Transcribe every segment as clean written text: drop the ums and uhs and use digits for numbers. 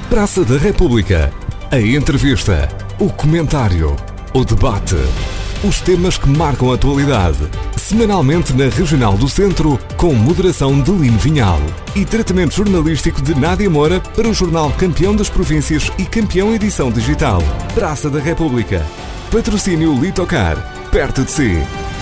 Praça da República. A entrevista, o comentário, o debate. Os temas que marcam a atualidade. Semanalmente na Regional do Centro, com moderação de Lino Vinhal. E tratamento jornalístico de Nádia Moura para o jornal Campeão das Províncias e Campeão Edição Digital. Praça da República. Patrocínio Litocar. Perto de si.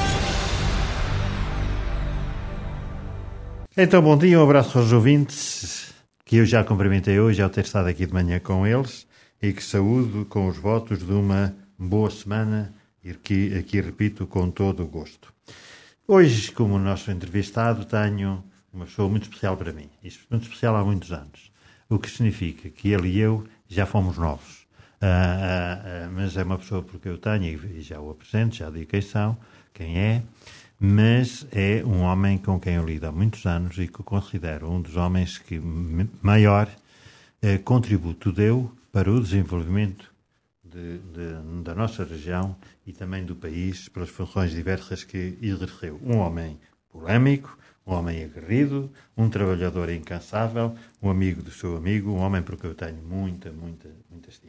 Então, bom dia, um abraço aos ouvintes, que eu já cumprimentei hoje ao ter estado aqui de manhã com eles, e que saúdo com os votos de uma boa semana, e que aqui repito com todo o gosto. Hoje, como nosso entrevistado, tenho uma pessoa muito especial para mim, e muito especial há muitos anos, o que significa que ele e eu já fomos novos, mas é uma pessoa porque eu tenho, e já o apresento, já digo quem é, mas é um homem com quem eu lido há muitos anos e que eu considero um dos homens que maior contributo deu para o desenvolvimento da nossa região e também do país, pelas funções diversas que exerceu. Um homem polémico, um homem aguerrido, um trabalhador incansável, um amigo do seu amigo, um homem por quem eu tenho muita estima.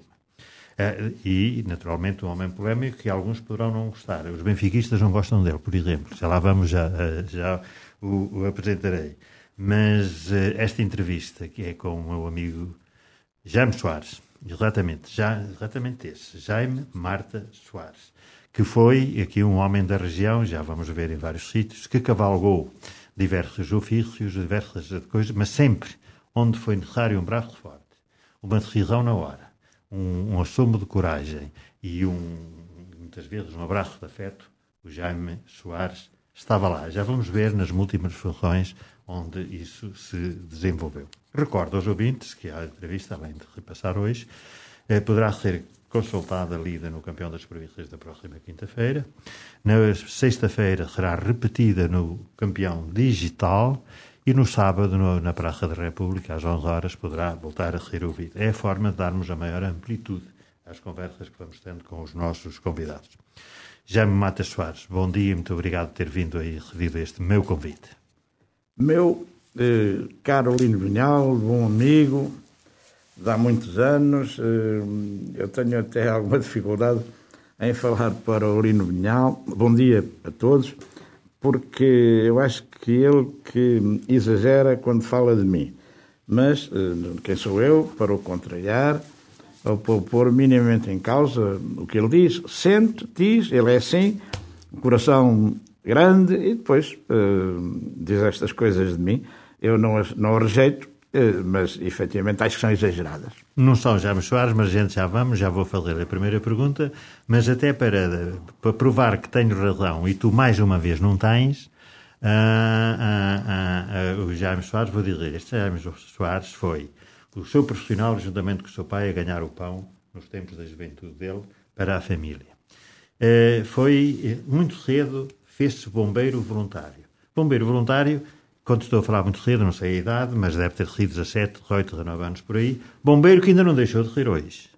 E, naturalmente, um homem polémico que alguns poderão não gostar. Os benfiquistas não gostam dele, por exemplo. Já lá vamos, já o apresentarei. Mas esta entrevista, que é com o meu amigo Jaime Soares, exatamente esse, Jaime Marta Soares, que foi aqui um homem da região, já vamos ver em vários sítios, que cavalgou diversos ofícios, diversas coisas, mas sempre onde foi necessário um braço forte, uma decisão na hora, um assomo de coragem e muitas vezes um abraço de afeto, o Jaime Soares estava lá. Já vamos ver nas múltiplas funções onde isso se desenvolveu. Recordo aos ouvintes que a entrevista, além de repassar hoje, poderá ser consultada, lida no Campeão das Províncias da próxima quinta-feira. Na sexta-feira será repetida no Campeão Digital. E no sábado, na Praça da República, às 11 horas, poderá voltar a ser ouvido. É a forma de darmos a maior amplitude às conversas que vamos tendo com os nossos convidados. Jaime Marta Soares, bom dia e muito obrigado por ter vindo e recebido este meu convite. Meu caro Lino Vinhal, bom amigo, de há muitos anos, eu tenho até alguma dificuldade em falar para o Lino Vinhal. Bom dia a todos. Porque eu acho que ele que exagera quando fala de mim. Mas quem sou eu para o contrariar ou para pôr minimamente em causa o que ele diz? Sente, diz, ele é assim, coração grande e depois diz estas coisas de mim. Eu não o rejeito, mas efetivamente acho que são exageradas. Não são Jaime Soares, mas gente já vou fazer a primeira pergunta, mas até para provar que tenho razão e tu mais uma vez não tens, o Jaime Soares, vou dizer, este Jaime Soares foi o seu profissional, juntamente com o seu pai, a ganhar o pão nos tempos da juventude dele para a família. Foi muito cedo, fez-se bombeiro voluntário. Bombeiro voluntário, quando estou a falar muito cedo, não sei a idade, mas deve ter sido 17, 18, 19 anos por aí. Bombeiro que ainda não deixou de ser hoje.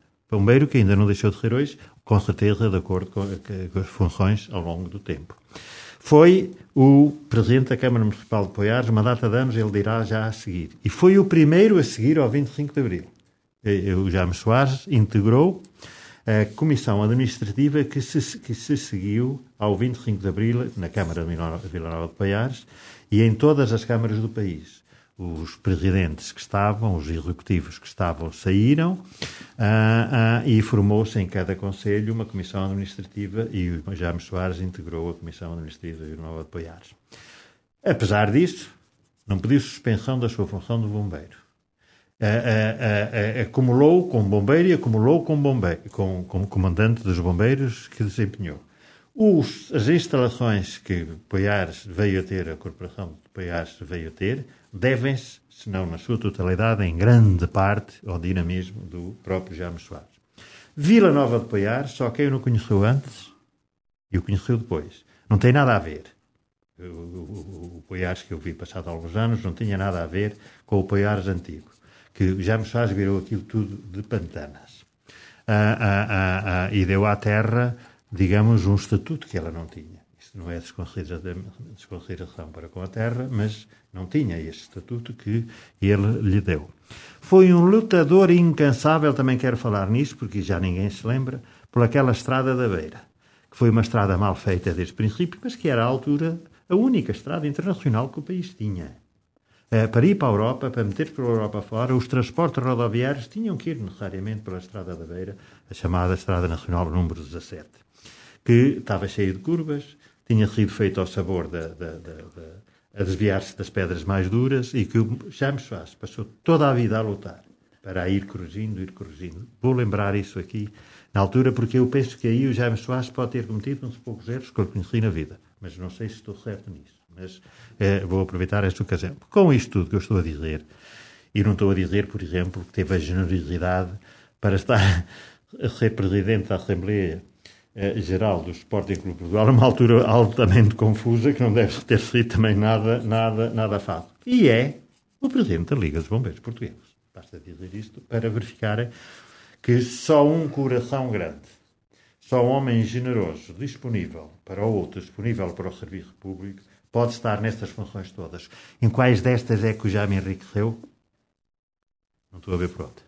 Com certeza, de acordo com as funções ao longo do tempo. Foi o Presidente da Câmara Municipal de Poiares, uma data de anos, ele dirá já a seguir. E foi o primeiro a seguir ao 25 de Abril. O Jaime Soares integrou a Comissão Administrativa que se seguiu ao 25 de Abril na Câmara de Vila Nova de Poiares, e em todas as câmaras do país. Os presidentes que estavam, os executivos que estavam, saíram e formou-se em cada concelho uma comissão administrativa e o Jaime Soares integrou a comissão administrativa de Vila Nova de Poiares. Apesar disso, não pediu suspensão da sua função de bombeiro. Acumulou com bombeiro e acumulou com comandante dos bombeiros que desempenhou. As instalações que Poiares veio a ter, a Corporação de Poiares veio a ter, devem-se, se não na sua totalidade, em grande parte, ao dinamismo do próprio Jaime Soares. Vila Nova de Poiares, só quem o não conheceu antes e o conheceu depois. Não tem nada a ver. O Poiares que eu vi passado alguns anos não tinha nada a ver com o Poiares antigo, que o Jaime Soares virou aquilo tudo de pantanas. E deu à terra, digamos, um estatuto que ela não tinha. Isto não é desconsideração para com a terra, mas não tinha este estatuto que ele lhe deu. foi um lutador incansável, também quero falar nisso, porque já ninguém se lembra, por aquela estrada da Beira, que foi uma estrada mal feita desde o princípio, mas que era à altura a única estrada internacional que o país tinha. Para ir para a Europa, para meter pela Europa fora, os transportes rodoviários tinham que ir necessariamente pela Estrada da Beira, a chamada Estrada Nacional número 17, que estava cheia de curvas, tinha sido feito ao sabor a desviar-se das pedras mais duras e que o Jaime Soares passou toda a vida a lutar para ir corrigindo. Vou lembrar isso aqui na altura, porque eu penso que aí o Jaime Soares pode ter cometido uns poucos erros que eu conheci na vida, mas não sei se estou certo nisso. Mas vou aproveitar esta ocasião. Com isto tudo que eu estou a dizer, e não estou a dizer, por exemplo, que teve a generosidade para estar a ser presidente da Assembleia Geral do Sporting Clube de Portugal, numa altura altamente confusa, que não deve ter sido também nada fácil. E é o presidente da Liga dos Bombeiros Portugueses. Basta dizer isto para verificarem que só um coração grande, só um homem generoso, disponível para o outro, disponível para o serviço público, pode estar nestas funções todas. Em quais destas é que o Jaime enriqueceu? Não estou a ver por onde.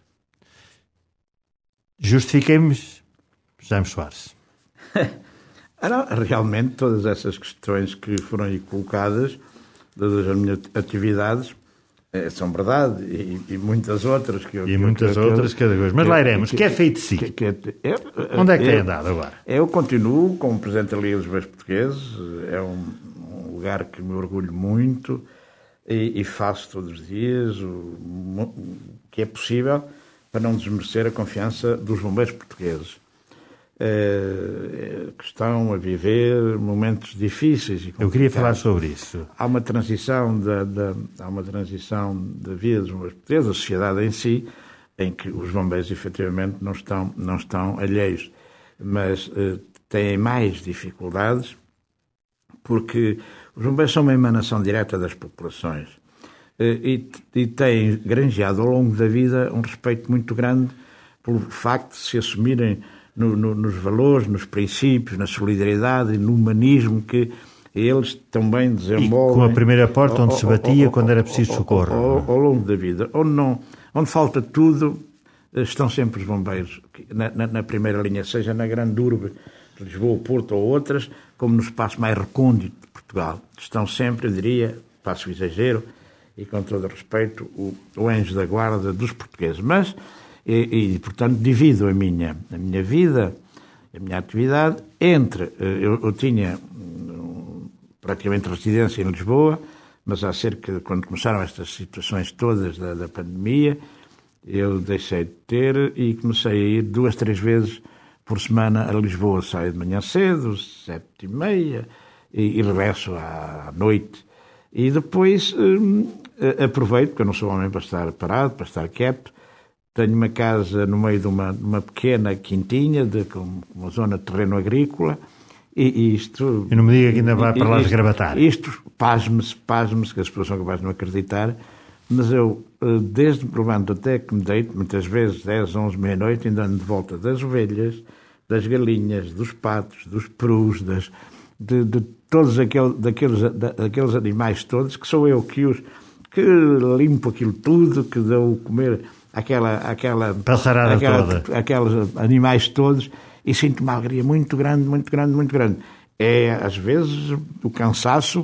Justifiquemos Jaime Soares. Realmente, todas essas questões que foram aí colocadas, todas as minhas atividades, são verdade, e muitas outras que eu... E muitas outras cada vez. Mas lá iremos. Que é feito de si? Onde é que tem andado agora? Eu continuo como Presidente da Liga dos Bombeiros Portugueses. É um lugar que me orgulho muito e faço todos os dias o que é possível para não desmerecer a confiança dos bombeiros portugueses. Que estão a viver momentos difíceis e complicados. Eu queria falar sobre isso. Há uma transição da vida dos bombeiros portugueses, da sociedade em si, em que os bombeiros efetivamente não estão alheios, mas têm mais dificuldades porque os bombeiros são uma emanação direta das populações e têm granjeado ao longo da vida um respeito muito grande pelo facto de se assumirem nos valores, nos princípios, na solidariedade e no humanismo que eles também desenvolvem. E com a primeira porta onde se batia quando era preciso socorro. Ao longo da vida. Onde falta tudo, estão sempre os bombeiros na primeira linha, seja na grande urbe de Lisboa, Porto ou outras, como no espaço mais recôndito de Portugal. Estão sempre, eu diria, passo o exagero, e com todo o respeito, o anjo da guarda dos portugueses. Mas E portanto, divido a minha vida, a minha atividade, entre... Eu tinha praticamente residência em Lisboa, mas quando começaram estas situações todas da pandemia, eu deixei de ter e comecei a ir 2, 3 vezes por semana a Lisboa. Saio de manhã cedo, 7h30, e regresso à noite. E depois aproveito, porque eu não sou homem para estar parado, para estar quieto. Tenho uma casa no meio de uma pequena quintinha, com uma zona de terreno agrícola, e isto... E não me diga que ainda vai para lá desgravatar. Isto, pasme-se, que as pessoas são capazes de não acreditar, mas eu, desde me levanto até que me deito, muitas vezes 10, 11, meia-noite, ainda ando de volta das ovelhas, das galinhas, dos patos, dos perus, de todos daqueles animais todos, que sou eu que limpo aquilo tudo, que dou comer aqueles animais todos, e sinto uma alegria muito grande, muito grande, muito grande. Às vezes, o cansaço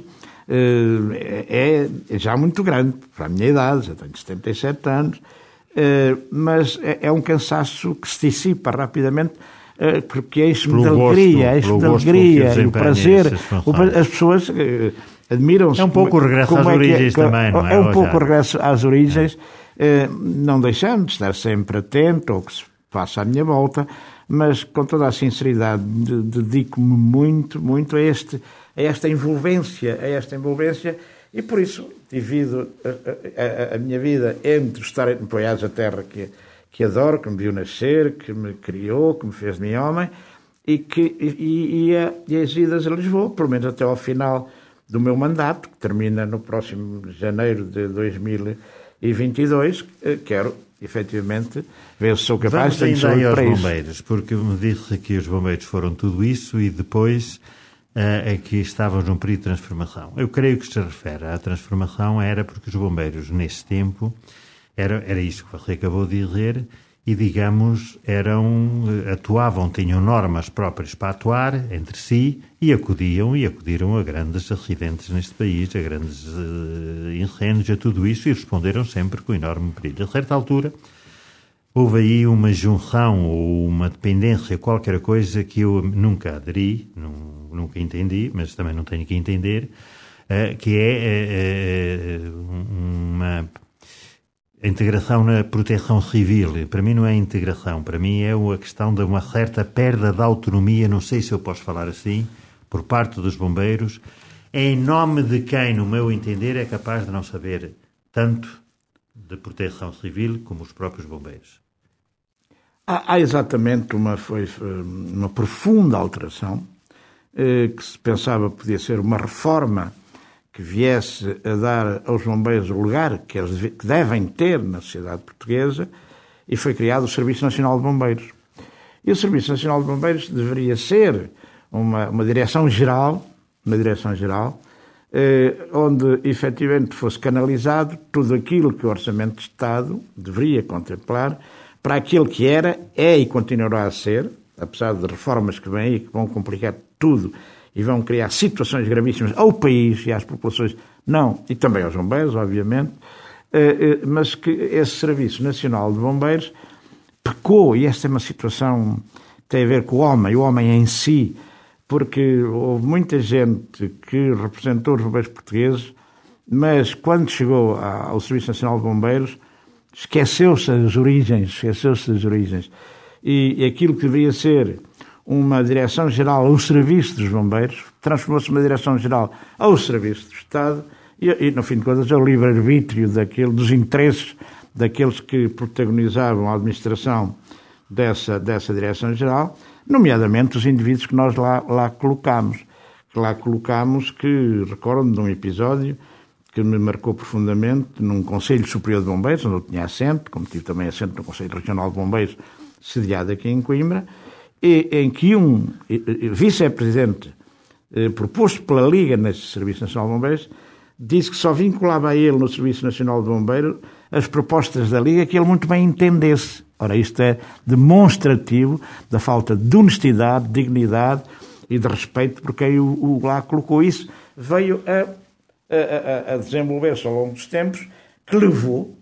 é já muito grande, para a minha idade, já tenho 77 anos, mas é um cansaço que se dissipa rapidamente, porque é isso de alegria, e o prazer. As pessoas admiram-se. É um pouco o regresso às origens também, não é? É um pouco o regresso às origens, não deixando de estar sempre atento ao que se passa à minha volta, mas com toda a sinceridade dedico-me muito, muito a esta envolvência, e por isso divido a minha vida entre estar apoiados à terra que adoro, que me viu nascer, que me criou, que me fez de mim homem, e as idas a Lisboa, pelo menos até ao final do meu mandato, que termina no próximo janeiro de 2022, quero efetivamente ver se sou capaz de ir aos bombeiros, porque me disse que os bombeiros foram tudo isso e depois que estavam num período de transformação. Eu creio que se refere à transformação era porque os bombeiros, nesse tempo, Era isso que você acabou de dizer, e, digamos, atuavam, tinham normas próprias para atuar entre si e acudiram a grandes acidentes neste país, a grandes incêndios, a tudo isso, e responderam sempre com enorme perigo. A certa altura, houve aí uma junção ou uma dependência, qualquer coisa que eu nunca aderi, nunca entendi, mas também não tenho que entender, que é uma integração na proteção civil. Para mim não é integração, para mim é a questão de uma certa perda de autonomia, não sei se eu posso falar assim, por parte dos bombeiros, em nome de quem, no meu entender, é capaz de não saber tanto de proteção civil como os próprios bombeiros. Há exatamente uma profunda alteração que se pensava podia ser uma reforma que viesse a dar aos bombeiros o lugar que devem ter na sociedade portuguesa, e foi criado o Serviço Nacional de Bombeiros. E o Serviço Nacional de Bombeiros deveria ser uma direção-geral, onde efetivamente fosse canalizado tudo aquilo que o Orçamento de Estado deveria contemplar para aquilo que é e continuará a ser, apesar de reformas que vêm aí que vão complicar tudo e vão criar situações gravíssimas ao país e às populações, não, e também aos bombeiros, obviamente, mas que esse Serviço Nacional de Bombeiros pecou, e esta é uma situação que tem a ver com o homem em si, porque houve muita gente que representou os bombeiros portugueses, mas quando chegou ao Serviço Nacional de Bombeiros, esqueceu-se das origens, e aquilo que deveria ser uma direção-geral ao serviço dos bombeiros, transformou-se numa direção-geral ao serviço do Estado e, no fim de contas, ao livre-arbítrio dos interesses daqueles que protagonizavam a administração dessa direção-geral, nomeadamente os indivíduos que nós lá colocámos. Que recordo de um episódio que me marcou profundamente num Conselho Superior de Bombeiros, onde eu tinha assento, como tive também assento no Conselho Regional de Bombeiros, sediado aqui em Coimbra, e em que um vice-presidente proposto pela Liga nesse Serviço Nacional de Bombeiros disse que só vinculava a ele no Serviço Nacional de Bombeiros as propostas da Liga que ele muito bem entendesse. Ora, isto é demonstrativo da falta de honestidade, dignidade e de respeito por quem o lá colocou. Isso veio a desenvolver-se ao longo dos tempos, que levou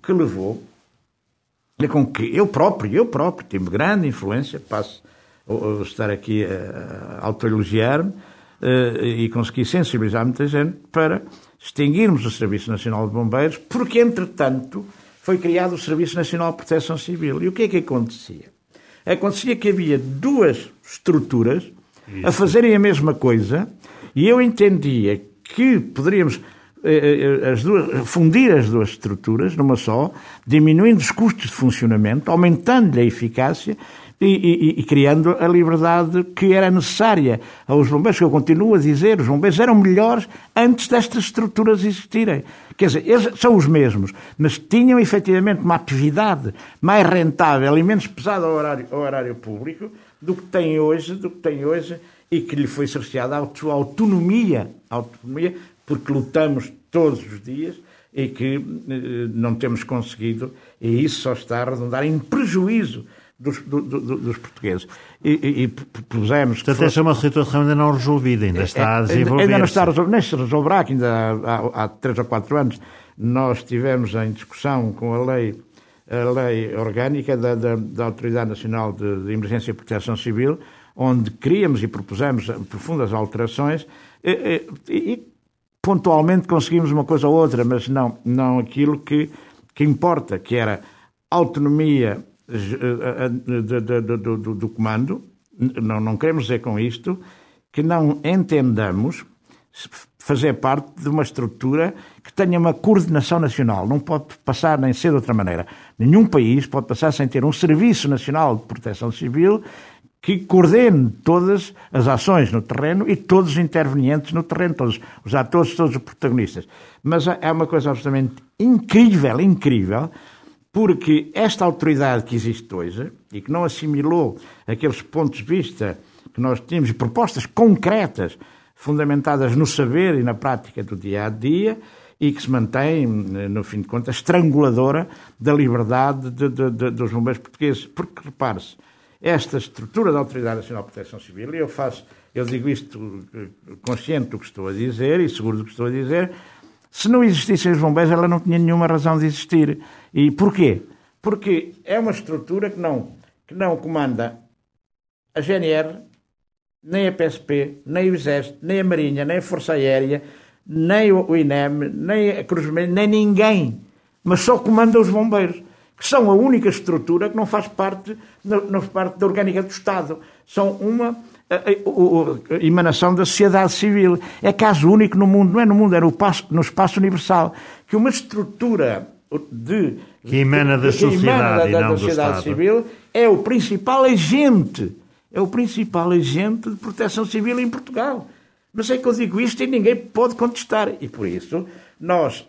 com que eu próprio tive grande influência, passo a estar aqui a autoelogiar-me, e consegui sensibilizar muita gente para extinguirmos o Serviço Nacional de Bombeiros, porque, entretanto, foi criado o Serviço Nacional de Proteção Civil. E o que é que acontecia? Acontecia que havia duas estruturas a fazerem a mesma coisa, e eu entendia que poderíamos fundir as duas estruturas numa só, diminuindo os custos de funcionamento, aumentando-lhe a eficácia e criando a liberdade que era necessária aos bombeiros, que eu continuo a dizer, os bombeiros eram melhores antes destas estruturas existirem. Quer dizer, eles são os mesmos, mas tinham efetivamente uma atividade mais rentável e menos pesada ao horário público do que tem hoje, e que lhe foi cerceada a sua autonomia, porque lutamos todos os dias e que não temos conseguido, e isso só está a redundar em prejuízo dos portugueses. E propusemos... Portanto, essa é uma situação ainda não resolvida, ainda está a desenvolver-se. Ainda não está a resolver, nem se resolverá, que ainda há 3 ou 4 anos nós estivemos em discussão com a lei orgânica da Autoridade Nacional de Emergência e Proteção Civil, onde queríamos e propusemos profundas alterações e pontualmente conseguimos uma coisa ou outra, mas não aquilo que importa, que era a autonomia do comando. Não queremos dizer com isto que não entendamos fazer parte de uma estrutura que tenha uma coordenação nacional. Não pode passar nem ser de outra maneira. Nenhum país pode passar sem ter um Serviço Nacional de Proteção Civil que coordene todas as ações no terreno e todos os intervenientes no terreno, todos os atores, todos os protagonistas. Mas é uma coisa absolutamente incrível, porque esta autoridade que existe hoje e que não assimilou aqueles pontos de vista que nós tínhamos, propostas concretas, fundamentadas no saber e na prática do dia-a-dia, e que se mantém, no fim de contas, estranguladora da liberdade dos bombeiros portugueses. Porque, repare-se, esta estrutura da Autoridade Nacional de Proteção Civil, e eu digo isto consciente do que estou a dizer e seguro do que estou a dizer, se não existissem os bombeiros, ela não tinha nenhuma razão de existir. E porquê? Porque é uma estrutura que não comanda a GNR, nem a PSP, nem o Exército, nem a Marinha, nem a Força Aérea, nem o INEM, nem a Cruz Vermelha, nem ninguém, mas só comanda os bombeiros, que são a única estrutura que não faz parte da orgânica do Estado. São uma emanação da sociedade civil. É caso único no mundo, não é no mundo, é no espaço universal, que uma estrutura que emana da sociedade, da sociedade civil é o principal agente de proteção civil em Portugal. Mas é que eu digo isto e ninguém pode contestar. E por isso, nós,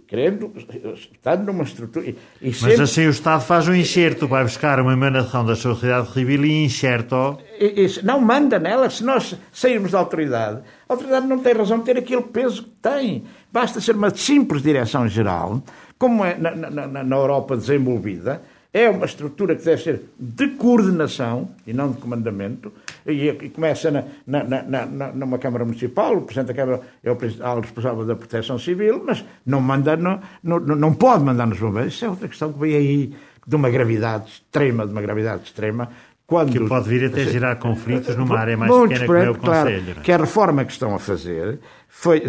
estando numa estrutura... Mas assim o Estado faz um enxerto, vai buscar uma emanação da sociedade civil e enxerta-o. Não manda nela. Se nós sairmos da autoridade, a autoridade não tem razão de ter aquele peso que tem. Basta ser uma simples direção-geral, como é na Europa desenvolvida. É uma estrutura que deve ser de coordenação e não de comandamento, e começa numa Câmara Municipal. O Presidente da Câmara é o principal responsável da Proteção Civil, mas não não pode mandar nos bombeiros. Isso é outra questão que vem aí de uma gravidade extrema, que pode vir até gerar conflitos numa área mais pequena como é o Conselho. Claro, que a reforma que estão a fazer foi...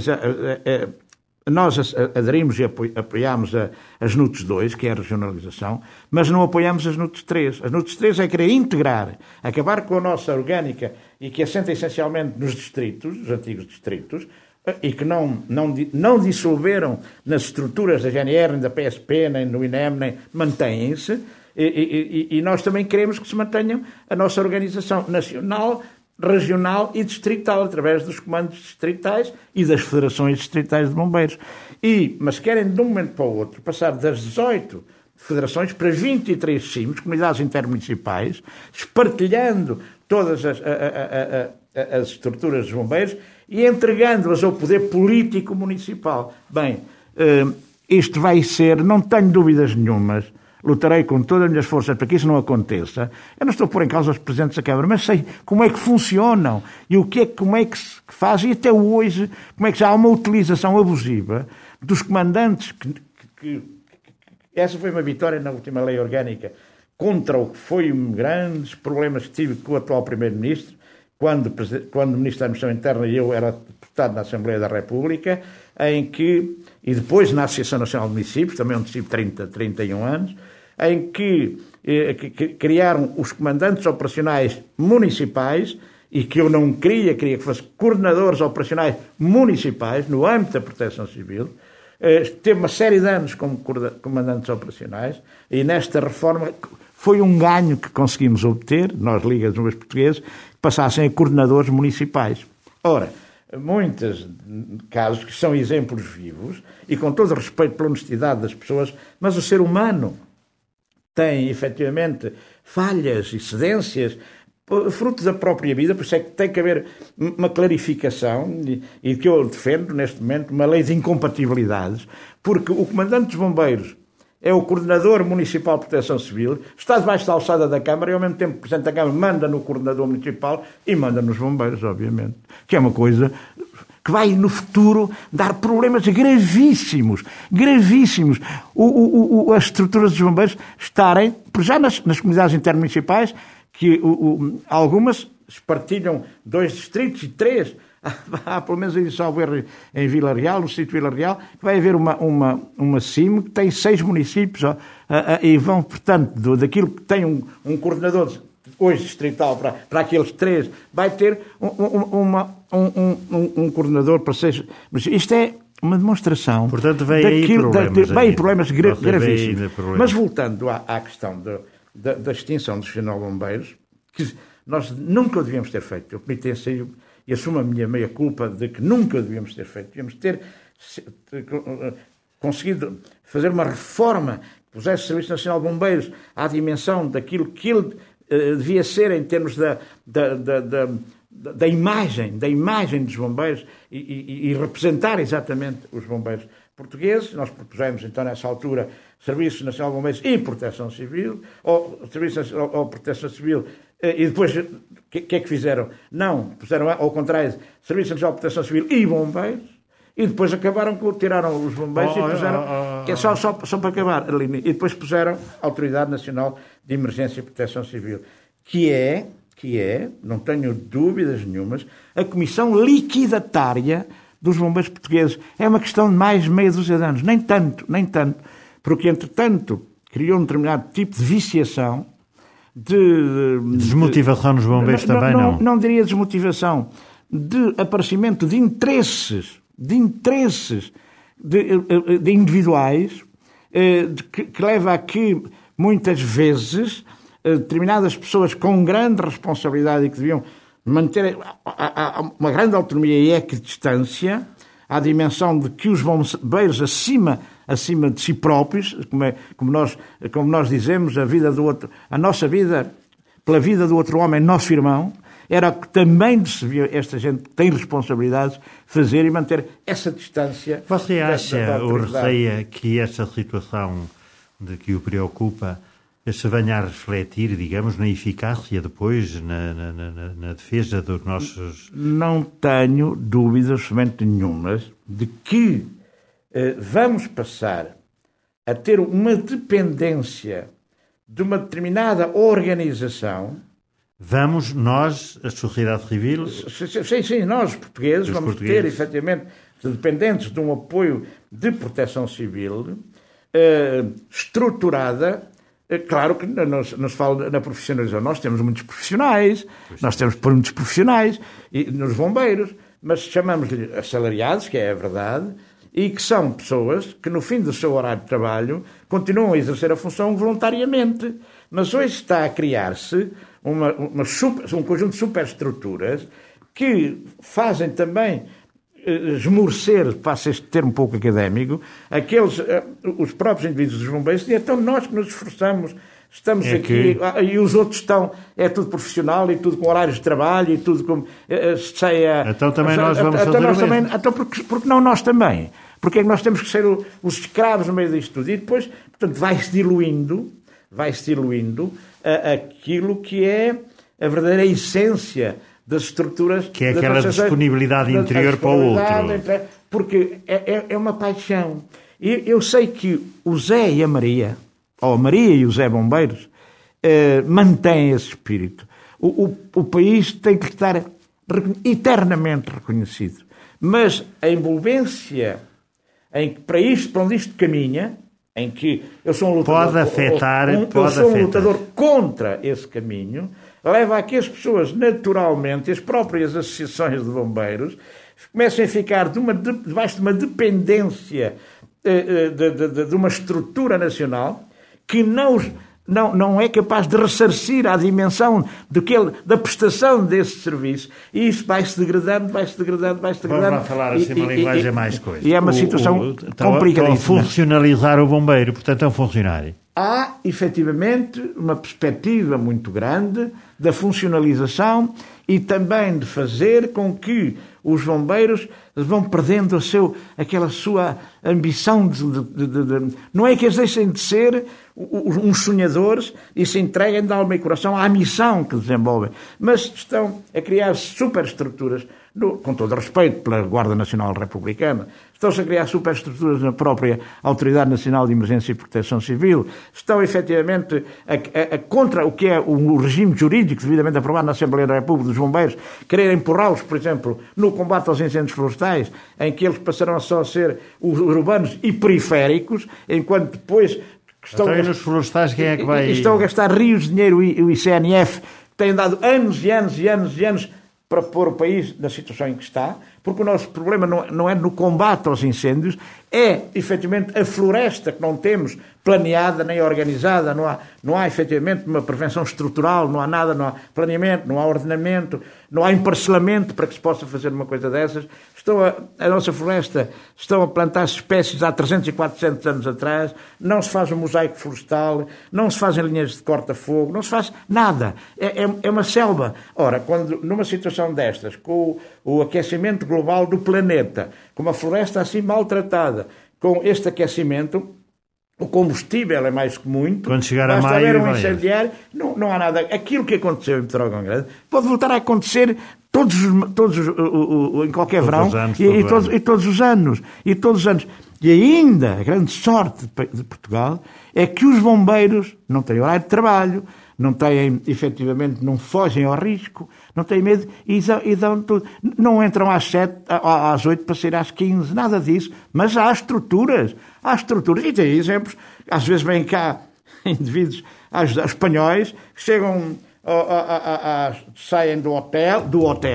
Nós aderimos e apoiámos as NUTS 2, que é a regionalização, mas não apoiámos as NUTS 3. As NUTS 3 é querer integrar, acabar com a nossa orgânica e que assenta essencialmente nos distritos, os antigos distritos, e que não dissolveram nas estruturas da GNR, nem da PSP, nem do INEM, nem mantêm-se, e nós também queremos que se mantenham a nossa organização nacional, regional e distrital, através dos comandos distritais e das federações distritais de bombeiros. Mas querem, de um momento para o outro, passar das 18 federações para 23 CIMs, comunidades intermunicipais, espartilhando todas as estruturas dos bombeiros e entregando-as ao poder político municipal. Bem, isto vai ser, não tenho dúvidas nenhumas, lutarei com todas as minhas forças para que isso não aconteça. Eu não estou a pôr em causa os presidentes da Câmara, mas sei como é que funcionam e como é que se faz. E até hoje, como é que já há uma utilização abusiva dos comandantes. Essa foi uma vitória na última lei orgânica contra o que foi grandes problemas que tive com o atual Primeiro-Ministro, quando o Ministro da Administração Interna e eu era deputado na Assembleia da República, e depois na Associação Nacional de Municípios, também onde tive 31 anos, em que criaram os comandantes operacionais municipais, e que eu não queria que fossem coordenadores operacionais municipais no âmbito da Proteção Civil. Teve uma série de anos como comandantes operacionais, e nesta reforma foi um ganho que conseguimos obter, nós, Liga dos Bombeiros Portugueses, que passassem a coordenadores municipais. Ora, muitos casos que são exemplos vivos, e com todo o respeito pela honestidade das pessoas, mas o ser humano tem, efetivamente, falhas e cedências, fruto da própria vida, por isso é que tem que haver uma clarificação, e que eu defendo, neste momento, uma lei de incompatibilidades, porque o comandante dos bombeiros é o coordenador municipal de proteção civil, está debaixo da alçada da Câmara, e ao mesmo tempo o Presidente da Câmara manda no coordenador municipal e manda nos bombeiros, obviamente, que é uma coisa que vai no futuro dar problemas gravíssimos. As estruturas dos bombeiros estarem, já nas comunidades intermunicipais, que algumas partilham 2 distritos e 3. Há pelo menos em Salvo Erro, em Vila Real, no sítio Vila Real, que vai haver uma CIM que tem 6 municípios, e vão, portanto, daquilo que tem um coordenador hoje distrital para aqueles 3, vai ter um coordenador para 6. Mas isto é uma demonstração. Portanto, vem problemas gravíssimos. Mas voltando à questão da extinção dos bombeiros, que nós nunca o devíamos ter feito. Eu penitencio e assumo a minha meia-culpa de que nunca o devíamos ter feito. Devíamos ter conseguido fazer uma reforma que pusesse o Serviço Nacional de Bombeiros à dimensão daquilo que ele devia ser em termos da imagem dos bombeiros, e representar exatamente os bombeiros portugueses. Nós propusemos, então, nessa altura, Serviço Nacional de Bombeiros e Proteção Civil, ou Serviço Nacional ou Proteção Civil, e depois, o que é que fizeram? Não, puseram ao contrário, Serviço Nacional de Proteção Civil e Bombeiros, e depois acabaram com, tiraram os bombeiros e puseram, que é só para acabar, e depois puseram a Autoridade Nacional de Emergência e Proteção Civil, que é, não tenho dúvidas nenhumas, a comissão liquidatária dos bombeiros portugueses. É uma questão de mais de meia dúzia de anos, nem tanto, porque, entretanto, criou um determinado tipo de viciação, desmotivação nos bombeiros também não. Não diria desmotivação, de aparecimento de interesses de individuais, que leva a que, muitas vezes, determinadas pessoas com grande responsabilidade e que deviam manter uma grande autonomia e equidistância, à dimensão de que os bombeiros acima de si próprios, como nós dizemos, a nossa vida pela vida do outro homem, nosso irmão, era o que também devia esta gente que tem responsabilidades fazer e manter essa distância. Você acha, ou receia, que esta situação de que o preocupa se venha a refletir, digamos, na eficácia depois, na defesa dos nossos... Não tenho dúvidas absolutamente nenhumas de que vamos passar a ter uma dependência de uma determinada organização. Vamos, nós, a sociedade civil... Sim, nós, portugueses, vamos ter, efetivamente, dependentes de um apoio de proteção civil estruturada. Claro que não se fala na profissionalização. Nós temos muitos profissionais, e nos bombeiros, mas chamamos-lhe assalariados, que é a verdade, e que são pessoas que, no fim do seu horário de trabalho, continuam a exercer a função voluntariamente. Mas hoje está a criar-se um conjunto de superestruturas que fazem também esmorecer, passa este termo um pouco académico, os próprios indivíduos dos bombeiros, e então nós que nos esforçamos, estamos aqui, e os outros estão, é tudo profissional, e tudo com horários de trabalho, e tudo com... Então também nós vamos fazer o mesmo. Então porque não nós também? Porque é que nós temos que ser os escravos no meio disto tudo? E depois, portanto, vai-se diluindo aquilo que é a verdadeira essência das estruturas... Que é aquela disponibilidade interior para o outro. Porque é uma paixão. E eu sei que o Zé e a Maria, ou a Maria e o Zé Bombeiros, mantêm esse espírito. O país tem que estar eternamente reconhecido. Mas a envolvência para onde isto caminha, em que eu sou um lutador contra esse caminho, leva a que as pessoas, naturalmente, as próprias associações de bombeiros, comecem a ficar debaixo de uma dependência de uma estrutura nacional que não é capaz de ressarcir a dimensão da prestação desse serviço, e isso vai-se degradando. Vamos falar assim uma linguagem mais coisa. E é uma situação complicadíssima. Funcionalizar o bombeiro, portanto é um funcionário. Há, efetivamente, uma perspectiva muito grande da funcionalização e também de fazer com que os bombeiros vão perdendo aquela sua ambição não é que eles deixem de ser uns sonhadores e se entreguem de alma e coração à missão que desenvolvem, mas estão a criar superestruturas, com todo o respeito pela Guarda Nacional Republicana, estão-se a criar superestruturas na própria Autoridade Nacional de Emergência e Proteção Civil, estão efetivamente contra o que é o regime jurídico devidamente aprovado na Assembleia da República dos Bombeiros, querer empurrá-los, por exemplo, no combate aos incêndios florestais, em que eles passarão só a ser urbanos e periféricos, enquanto depois... Estão nos florestais, quem é que vai... Estão a gastar rios de dinheiro, o ICNF, que tem dado anos e anos para pôr o país na situação em que está, porque o nosso problema não é no combate aos incêndios, é, efetivamente, a floresta que não temos planeada nem organizada, não há efetivamente uma prevenção estrutural, não há nada, não há planeamento, não há ordenamento, não há emparcelamento para que se possa fazer uma coisa dessas. A nossa floresta estão a plantar espécies há 300 e 400 anos atrás, não se faz um mosaico florestal, não se fazem linhas de corta-fogo, não se faz nada. É uma selva. Ora, quando numa situação destas, com o aquecimento global do planeta, com uma floresta assim maltratada, com este aquecimento, o combustível é mais que muito. Quando chegar a basta maio, haver um vai. incendiário, não há nada. Aquilo que aconteceu em Pedrógão Grande pode voltar a acontecer em qualquer verão e todos os anos. E ainda, a grande sorte de Portugal é que os bombeiros não têm horário de trabalho, não têm, efetivamente, não fogem ao risco, não têm medo e dão tudo. Não entram às 7, às 8 para sair às 15, nada disso. Mas há estruturas. E tem exemplos. Às vezes vêm cá indivíduos espanhóis que chegam, saem do hotel,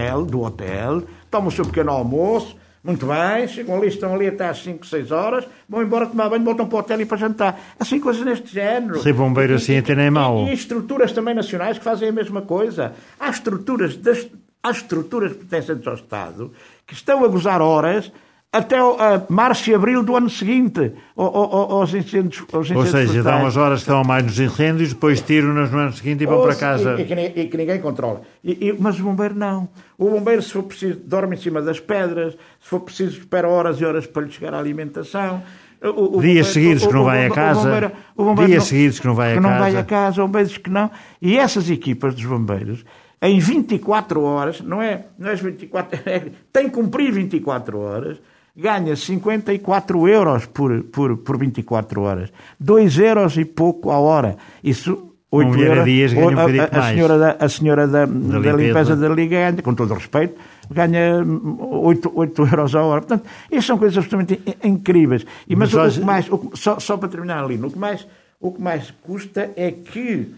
tomam o seu pequeno almoço, muito bem, chegam ali, estão ali até às 5, 6 horas, vão embora tomar banho, voltam para o hotel e para jantar. Assim, coisas neste género. Ser bombeiro assim até nem mau. E estruturas também nacionais que fazem a mesma coisa. Há estruturas pertencentes ao Estado que estão a gozar horas até março e abril do ano seguinte aos incêndios. Ou seja, dá umas horas que estão mais nos incêndios, depois tiram-nos no ano seguinte e vão para casa. E que ninguém controla. Mas o bombeiro não. O bombeiro, se for preciso, dorme em cima das pedras, se for preciso, espera horas e horas para lhe chegar a alimentação. Dias seguidos que não vai a casa. Dias seguidos que não vai a casa. Bombeiros que não. E essas equipas dos bombeiros, em 24 horas, não é as 24, tem que cumprir 24 horas, ganha 54 euros por 24 horas. 2 euros e pouco a hora. Isso, 8 euros. Dias ganha um bocadinho mais. A senhora da limpeza da Liga ganha, com todo o respeito, ganha 8 euros a hora. Portanto, estas são coisas absolutamente incríveis. Mas só para terminar ali, o que mais custa é que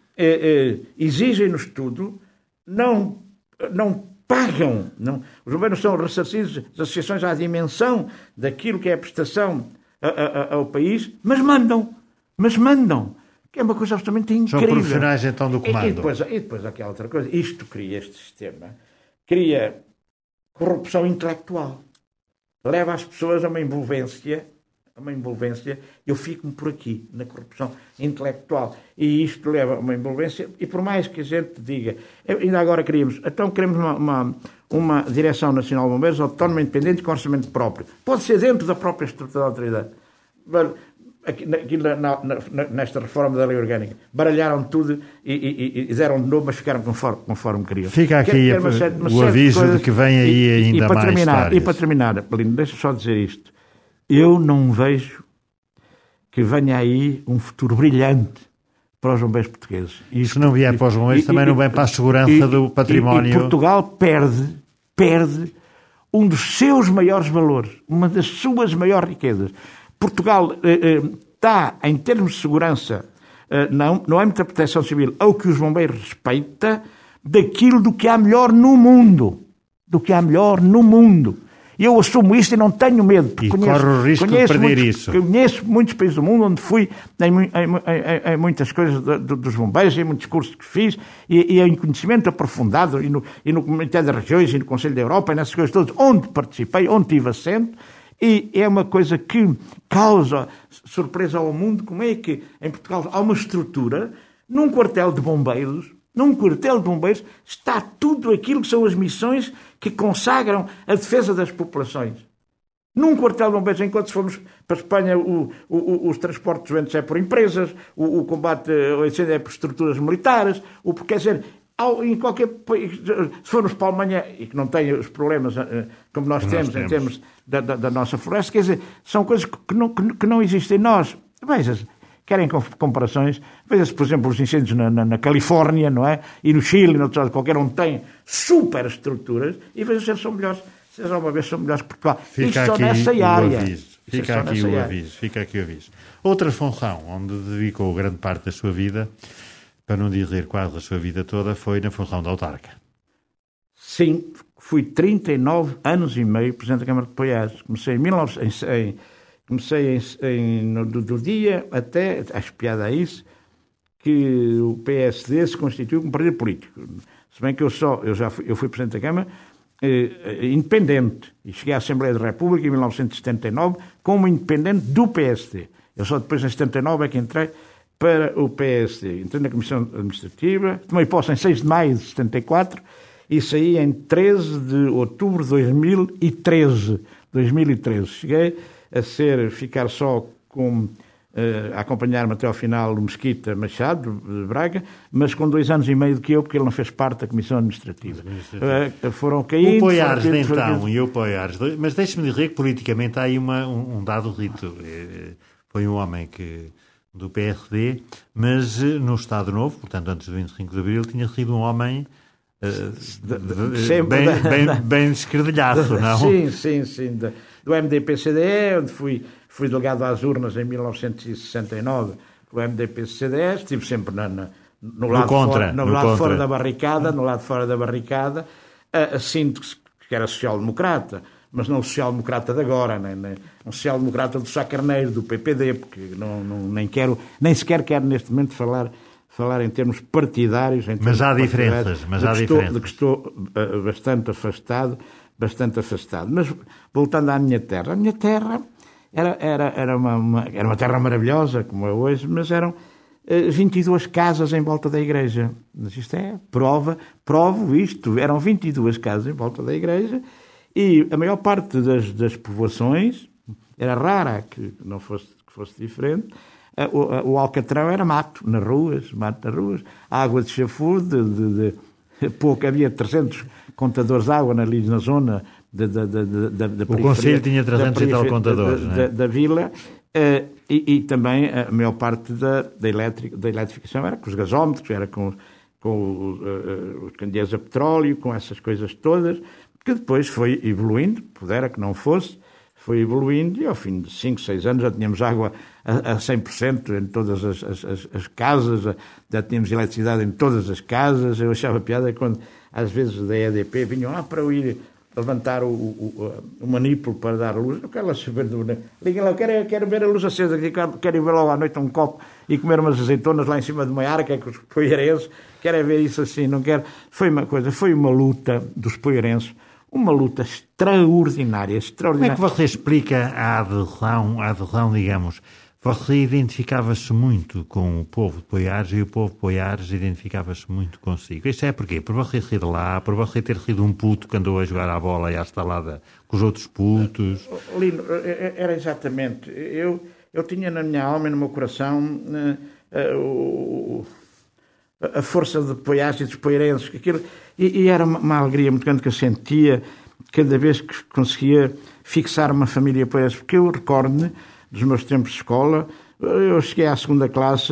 exigem-nos tudo, não pagam. Os bombeiros são ressarcidos, as associações à dimensão daquilo que é a prestação ao país, mas mandam. Que é uma coisa absolutamente incrível. São profissionais, então, do comando. E depois aquela outra coisa. Este sistema cria corrupção intelectual. Leva as pessoas a uma envolvência. Eu fico-me por aqui, na corrupção intelectual. E isto leva a uma envolvência, e por mais que a gente diga, ainda agora queremos uma Direção Nacional de Bombeiros autónoma, independente, com orçamento próprio. Pode ser dentro da própria estrutura da autoridade. Aqui nesta reforma da lei orgânica, baralharam tudo e deram de novo, mas ficaram conforme queriam. Fica aqui o aviso de que vem aí ainda mais histórias. E para terminar, Apelino, deixa só dizer isto. Eu não vejo que venha aí um futuro brilhante para os bombeiros portugueses. Se não vier para os bombeiros, também não vem para a segurança do património. E Portugal perde um dos seus maiores valores, uma das suas maiores riquezas. Portugal está, em termos de segurança, no âmbito da proteção civil, ao que os bombeiros respeita, daquilo do que há melhor no mundo. Eu assumo isto e não tenho medo. E corre o risco de perder isso. Conheço muitos países do mundo onde fui em muitas coisas dos bombeiros, em muitos cursos que fiz, e em conhecimento aprofundado, e no Comitê das Regiões, e no Conselho da Europa, e nessas coisas todas, onde participei, onde tive assento, e é uma coisa que causa surpresa ao mundo, como é que em Portugal há uma estrutura, num quartel de bombeiros, está tudo aquilo que são as missões que consagram a defesa das populações. Num quartel de bombeiros, enquanto se formos para a Espanha, os transportes de doentes é por empresas, o combate ao incêndio é por estruturas militares, quer dizer, em qualquer país, se formos para a Alemanha, e que não tem os problemas como nós temos em termos da nossa floresta, quer dizer, são coisas que não existem em nós. Veja, querem comparações, veja-se, por exemplo, os incêndios na Califórnia, não é? E no Chile, no outro qualquer onde tem super estruturas, e veja se são melhores, se uma vez são melhores que Portugal. Fica isto aqui só nessa área. Fica aqui o aviso. Outra função onde dedicou grande parte da sua vida, para não dizer quase a sua vida toda, foi na função de autarca. Sim, fui 39 anos e meio Presidente da Câmara de Poiares. Comecei do dia até, acho piada a isso, que o PSD se constituiu como partido político. Se bem que eu fui Presidente da Câmara independente, e cheguei à Assembleia da República em 1979 como independente do PSD. Eu só depois, em 79, é que entrei para o PSD. Entrei na Comissão Administrativa, tomei posse em 6 de maio de 74 e saí em 13 de outubro de 2013. Cheguei ficar só com... a acompanhar-me até ao final o Mesquita Machado, de Braga, mas com 2 anos e meio do que eu, porque ele não fez parte da Comissão Administrativa. Foram caindo... O Poiares de então e o Poiares... Mas deixe-me dizer que politicamente há aí um dado rito. Foi um homem do PSD, mas no Estado Novo, portanto antes do 25 de Abril, tinha sido um homem bem escredilhado, não? Sim. Do MDP-CDE, onde fui delegado às urnas em 1969 pelo MDP-CDE, estive sempre no lado fora da barricada, sinto que era social-democrata, mas não o social-democrata de agora, nem um social-democrata do Sá Carneiro, do PPD, porque nem sequer quero neste momento falar em termos partidários. Mas há diferenças. De que estou bastante afastado. Mas voltando à minha terra, a minha terra era uma terra maravilhosa, como é hoje, mas eram 22 casas em volta da igreja. Mas isto é provo isto, eram 22 casas em volta da igreja, e a maior parte das povoações, era rara que fosse diferente, o alcatrão era mato nas ruas, a água de chafurde, pouco, havia 300 contadores de água ali na zona da o Conselho tinha 300 e tal contadores, da vila, e também a maior parte da eletrificação era com os gasómetros, era com os candeeiros a petróleo, com essas coisas todas, que depois foi evoluindo, pudera que não fosse, foi evoluindo, e ao fim de 5, 6 anos já tínhamos água a 100% em todas as casas, já tínhamos eletricidade em todas as casas. Eu achava piada quando, às vezes, da EDP vinham para eu ir levantar o manípulo para dar luz. Eu quero lá saber liguem lá, quero ver a luz acesa, quero ir ver logo à noite um copo e comer umas azeitonas lá em cima de uma arca, que os poeirenses querem ver isso assim, não quero. Foi uma luta dos poeirenses, uma luta extraordinária. Como é que você explica a adesão, digamos? Você identificava-se muito com o povo de Poiares e o povo de Poiares identificava-se muito consigo. Isto é porquê? Por você ser de lá, por você ter sido um puto que andou a jogar à bola e à estalada com os outros putos? Lino, era exatamente. Eu tinha na minha alma e no meu coração a força de Poiares e dos poeirenses. E era uma alegria muito grande que eu sentia cada vez que conseguia fixar uma família poeirense. Porque eu recordo-me dos meus tempos de escola, eu cheguei à 2ª classe,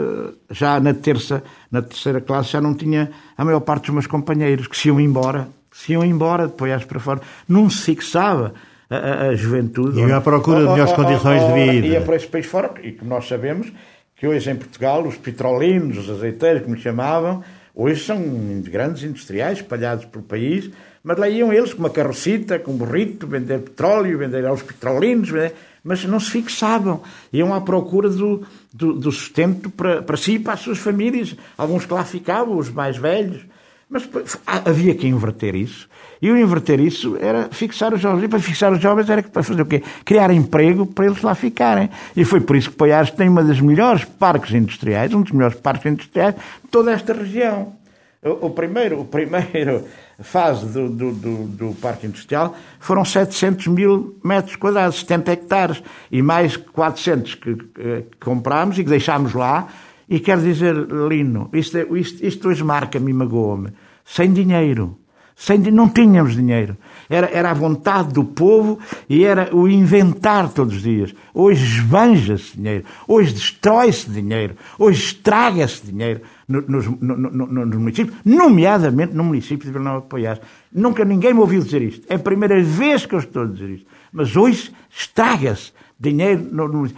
já na terceira classe já não tinha a maior parte dos meus companheiros, que se iam embora de Poiares para fora. Não se fixava a juventude. E à procura de melhores condições de vida. Ia para esse país fora, e que nós sabemos que hoje em Portugal, os petrolinos, os azeiteiros, como chamavam, hoje são grandes industriais espalhados pelo país, mas lá iam eles com uma carrocita, com um burrito, vender petróleo, vender aos petrolinos, mas não se fixavam. Iam à procura do sustento para si e para as suas famílias. Alguns que lá ficavam, os mais velhos. Mas havia que inverter isso. E o inverter isso era fixar os jovens. E para fixar os jovens era para fazer o quê? Criar emprego para eles lá ficarem. E foi por isso que Poiares tem uma das melhores parques industriais, um dos melhores parques industriais de toda esta região. O primeiro fase do parque industrial foram 700 mil metros quadrados, 70 hectares, e mais 400 que comprámos e que deixámos lá. E quero dizer, Lino, isto hoje marca-me e magoa-me. Sem dinheiro. Não tínhamos dinheiro. Era a vontade do povo e era o inventar todos os dias. Hoje esbanja-se dinheiro. Hoje destrói-se dinheiro. Hoje estraga-se dinheiro nos municípios, nomeadamente no município de Vila Nova de Poiares. Nunca ninguém me ouviu dizer isto. É a primeira vez que eu estou a dizer isto. Mas hoje estraga-se dinheiro no município.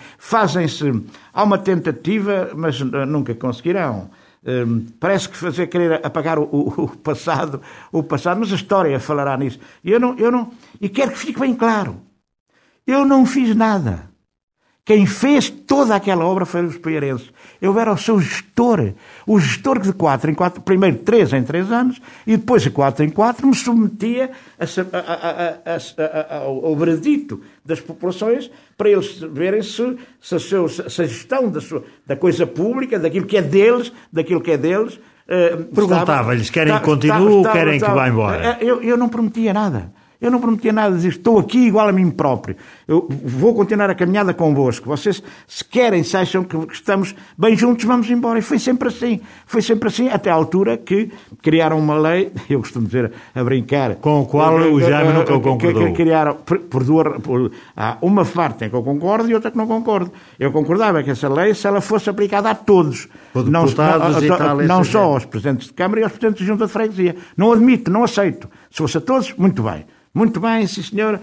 Há uma tentativa, mas nunca conseguirão. Parece que querer apagar o passado, mas a história falará nisso. E quero que fique bem claro, eu não fiz nada. Quem fez toda aquela obra foi os poiarenses. Eu era o seu gestor, o gestor que de 4 em 4, primeiro 3 em 3 anos, e depois de 4 em 4 me submetia ao veredito das populações para eles verem se a gestão da coisa pública, daquilo que é deles, perguntava-lhes, querem que continue ou querem que vá embora? Eu não prometia nada. Eu não prometia nada, dizia, estou aqui igual a mim próprio. Eu vou continuar a caminhada convosco. Vocês, se querem, se acham que estamos bem juntos, vamos embora. E foi sempre assim. Foi sempre assim, até à altura que criaram uma lei, eu costumo dizer, a brincar. Com o qual o Jaime nunca concordou. Criaram, há uma parte em que eu concordo e outra que não concordo. Eu concordava que essa lei, se ela fosse aplicada a todos, não só aos presidentes de Câmara e aos presidentes de Junta de Freguesia. Não admito, não aceito. Se fosse a todos, muito bem. Muito bem, sim senhor,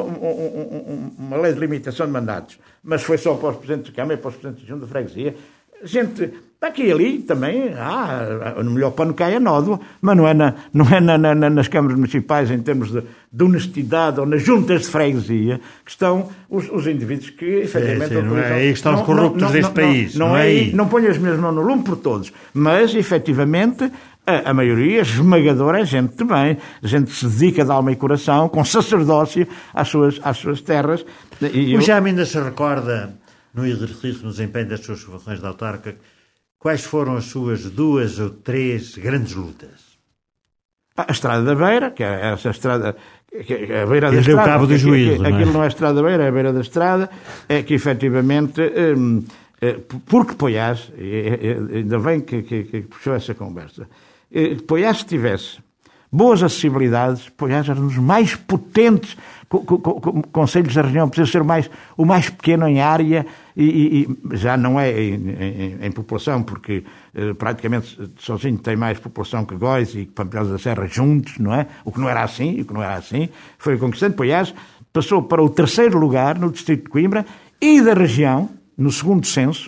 uma lei de limitação de mandatos. Mas foi só para os presidentes de Câmara e para os presidentes de Junta de Freguesia. Gente, aqui e ali também, no melhor pano cai a nódoa, mas não é nas câmaras municipais, em termos de honestidade, ou nas juntas de freguesia, que estão os indivíduos que, efetivamente... Não é aí que estão os corruptos deste país. Não é aí. Não ponho as minhas mãos no lume por todos, mas, efetivamente... A maioria esmagadora é gente de bem, gente que se dedica de alma e coração, com sacerdócio às suas terras. O Jaime ainda se recorda, no exercício, no desempenho das suas funções de autarca, quais foram as suas 2 ou 3 grandes lutas? A Estrada da Beira, que é essa estrada... A beira da estrada, deu cabo do juízo, aquilo não é a Estrada da Beira, é a beira da estrada, é que efetivamente... porque Poiás, ainda bem que puxou essa conversa, Poiás, se tivesse boas acessibilidades, Poiás era um dos mais potentes concelhos da região, precisa ser o mais pequeno em área e já não é em população, porque praticamente sozinho tem mais população que Góis e Pampilhões da Serra juntos, não é? O que não era assim, foi conquistando. Poiás passou para o 3º lugar no distrito de Coimbra e da região, no segundo censo,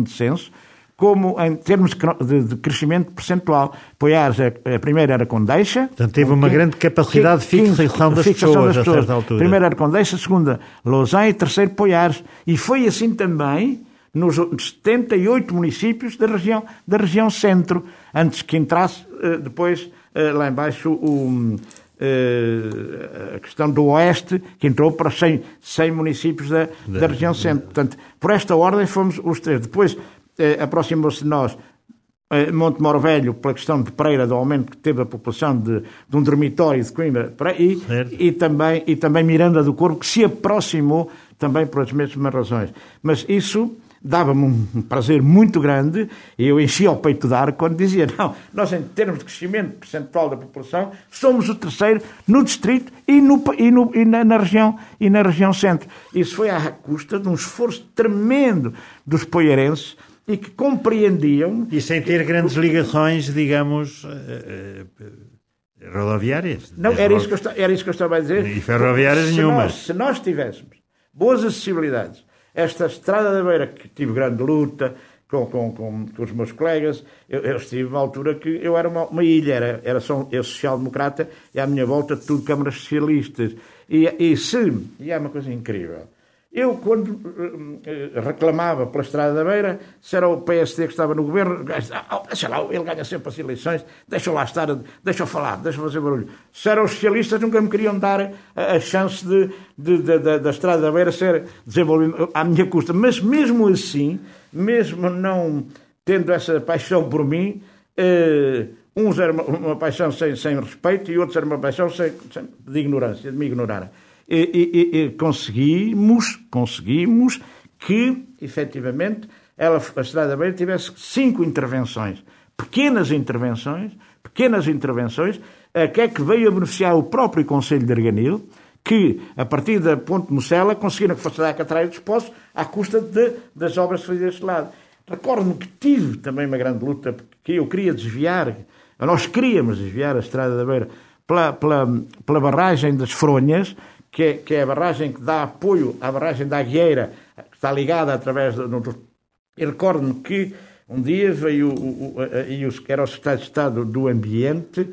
como em termos de crescimento percentual. Poiás, a primeira era Condeixa. Portanto, teve uma grande capacidade de fixação das pessoas a certa altura. A primeira era Condeixa, a segunda Lousã e terceiro Poiás. E foi assim também nos 78 municípios da região centro, antes que entrasse depois lá embaixo a questão do Oeste, que entrou para 100 municípios da região centro. Portanto, por esta ordem fomos os 3. Depois aproximou-se de nós Monte Moro Velho, pela questão de Pereira, do aumento que teve a população de um dormitório de Coimbra, e também Miranda do Corvo, que se aproximou também por as mesmas razões. Mas isso dava-me um prazer muito grande, e eu enchia o peito de ar quando dizia, não, nós em termos de crescimento percentual da população, somos o 3º no distrito e na região centro. Isso foi à custa de um esforço tremendo dos poiarenses, e que compreendiam... E sem ter grandes ligações, digamos, rodoviárias. Não, era isso que eu estava a dizer. E ferroviárias nenhuma. Se nós tivéssemos boas acessibilidades, esta Estrada da Beira, que tive grande luta com os meus colegas, eu estive à altura que eu era uma ilha, era só eu social-democrata, e à minha volta tudo câmaras socialistas. E é uma coisa incrível. Eu, quando reclamava pela Estrada da Beira, se era o PSD que estava no governo, deixa lá, ele ganha sempre as eleições, deixa lá estar, deixa falar, deixa fazer barulho. Se eram os socialistas, nunca me queriam dar a chance da Estrada da Beira ser desenvolvida à minha custa. Mas mesmo assim, mesmo não tendo essa paixão por mim, uns eram uma paixão sem respeito e outros eram uma paixão de ignorância, de me ignorarem. E conseguimos que, efetivamente, a Estrada da Beira tivesse 5 intervenções, pequenas intervenções, que é que veio a beneficiar o próprio Conselho de Arganil, que, a partir da Ponte de Mocela, conseguiram que fosse dar a Catraia dos Poços à custa das obras que faziam deste lado. Recordo-me que tive também uma grande luta, porque eu queria nós queríamos desviar a Estrada da Beira pela barragem das Fronhas, que é a barragem que dá apoio à barragem da Agueira, que está ligada através Eu recordo-me que um dia veio que era o secretário de Estado do Ambiente,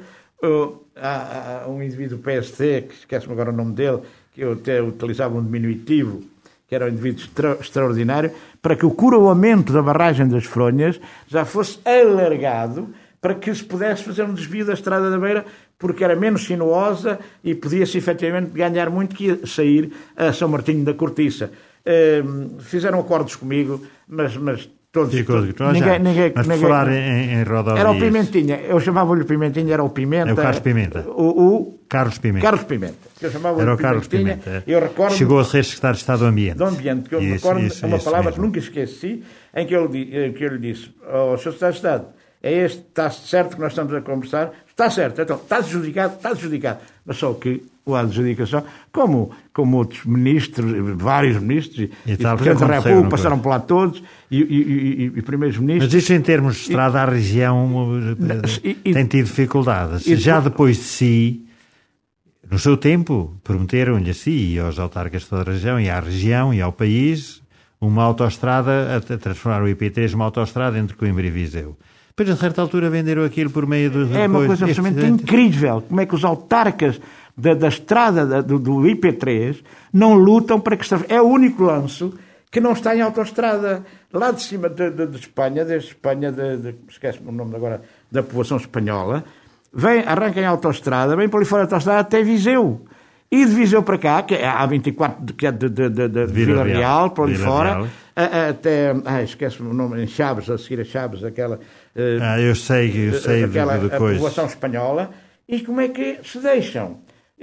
um indivíduo do PSD, que esquece-me agora o nome dele, que eu até utilizava um diminutivo, que era um indivíduo extraordinário, para que o coroamento da barragem das Fronhas já fosse alargado para que se pudesse fazer um desvio da Estrada da Beira, porque era menos sinuosa e podia-se efetivamente ganhar muito, que ia sair a São Martinho da Cortiça. Fizeram acordos comigo, mas todos... Ninguém mas por falar em rodovias... Era o Pimentinha, eu chamava-lhe Pimentinha, era o Pimenta. É o Carlos Pimenta. O Carlos Pimenta. Carlos Pimenta. Que eu chamava Era de o Carlos Pimentinha. Pimenta. Eu recordo, chegou a ser secretário de Estado do Ambiente. do Ambiente, que eu me recordo uma palavra que mesmo. nunca esqueci, em que eu lhe disse, Sr. Secretário de Estado, está certo que nós estamos a conversar? Está certo, então está adjudicado. Mas só que a adjudicação, como outros ministros, vários ministros, e Presidente da República, passaram por lá todos, e primeiros ministros... Mas isso em termos de estrada à região tem tido dificuldades. Já depois de si, no seu tempo, prometeram-lhe a si e aos autarcas de toda a região, e à região e ao país, uma autoestrada, a transformar o IP3 numa autoestrada entre Coimbra e Viseu. Depois, a certa altura, venderam aquilo por meio dos... É uma coisa absolutamente incrível. Como é que os autarcas da estrada do IP3 não lutam para que... É o único lanço que não está em autoestrada. Lá de cima de Espanha, esquece-me o nome agora, da população espanhola, arranca em autoestrada, vem para ali fora da autoestrada até Viseu. E de Viseu para cá, que é a A24, que é de Vila Real, para ali fora, até... esquece-me o nome, em Chaves, a seguir a Chaves, aquela... eu sei aquela de coisa. População espanhola. E como é que se deixam?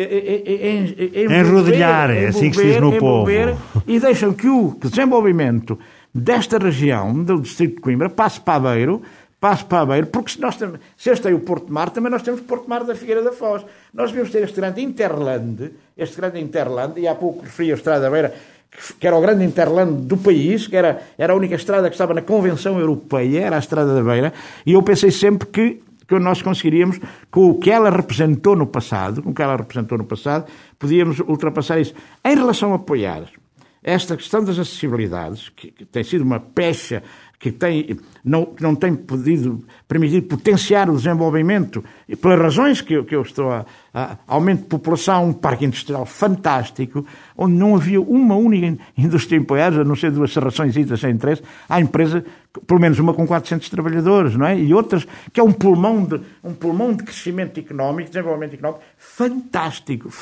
Enrodilhar, é assim que se diz no povo. E deixam que o desenvolvimento desta região, do distrito de Coimbra, passe para Aveiro, porque se este tem o Porto de Mar, também nós temos o Porto de Mar da Figueira da Foz. Nós devíamos ter este grande Interland, e há pouco referi a Estrada da Beira, que era o grande Interland do país, que era a única estrada que estava na Convenção Europeia, era a Estrada da Beira, e eu pensei sempre que nós conseguiríamos, com o que ela representou no passado, podíamos ultrapassar isso. Em relação a apoiar esta questão das acessibilidades, que tem sido uma pecha que não tem permitido potenciar o desenvolvimento, e pelas razões que eu estou a aumento de população, um parque industrial fantástico, onde não havia uma única indústria em Poiares, a não ser duas serrações sem interesse. Há empresa, pelo menos uma com 400 trabalhadores, não é? E outras, que é um pulmão de crescimento económico, desenvolvimento económico, fantástico.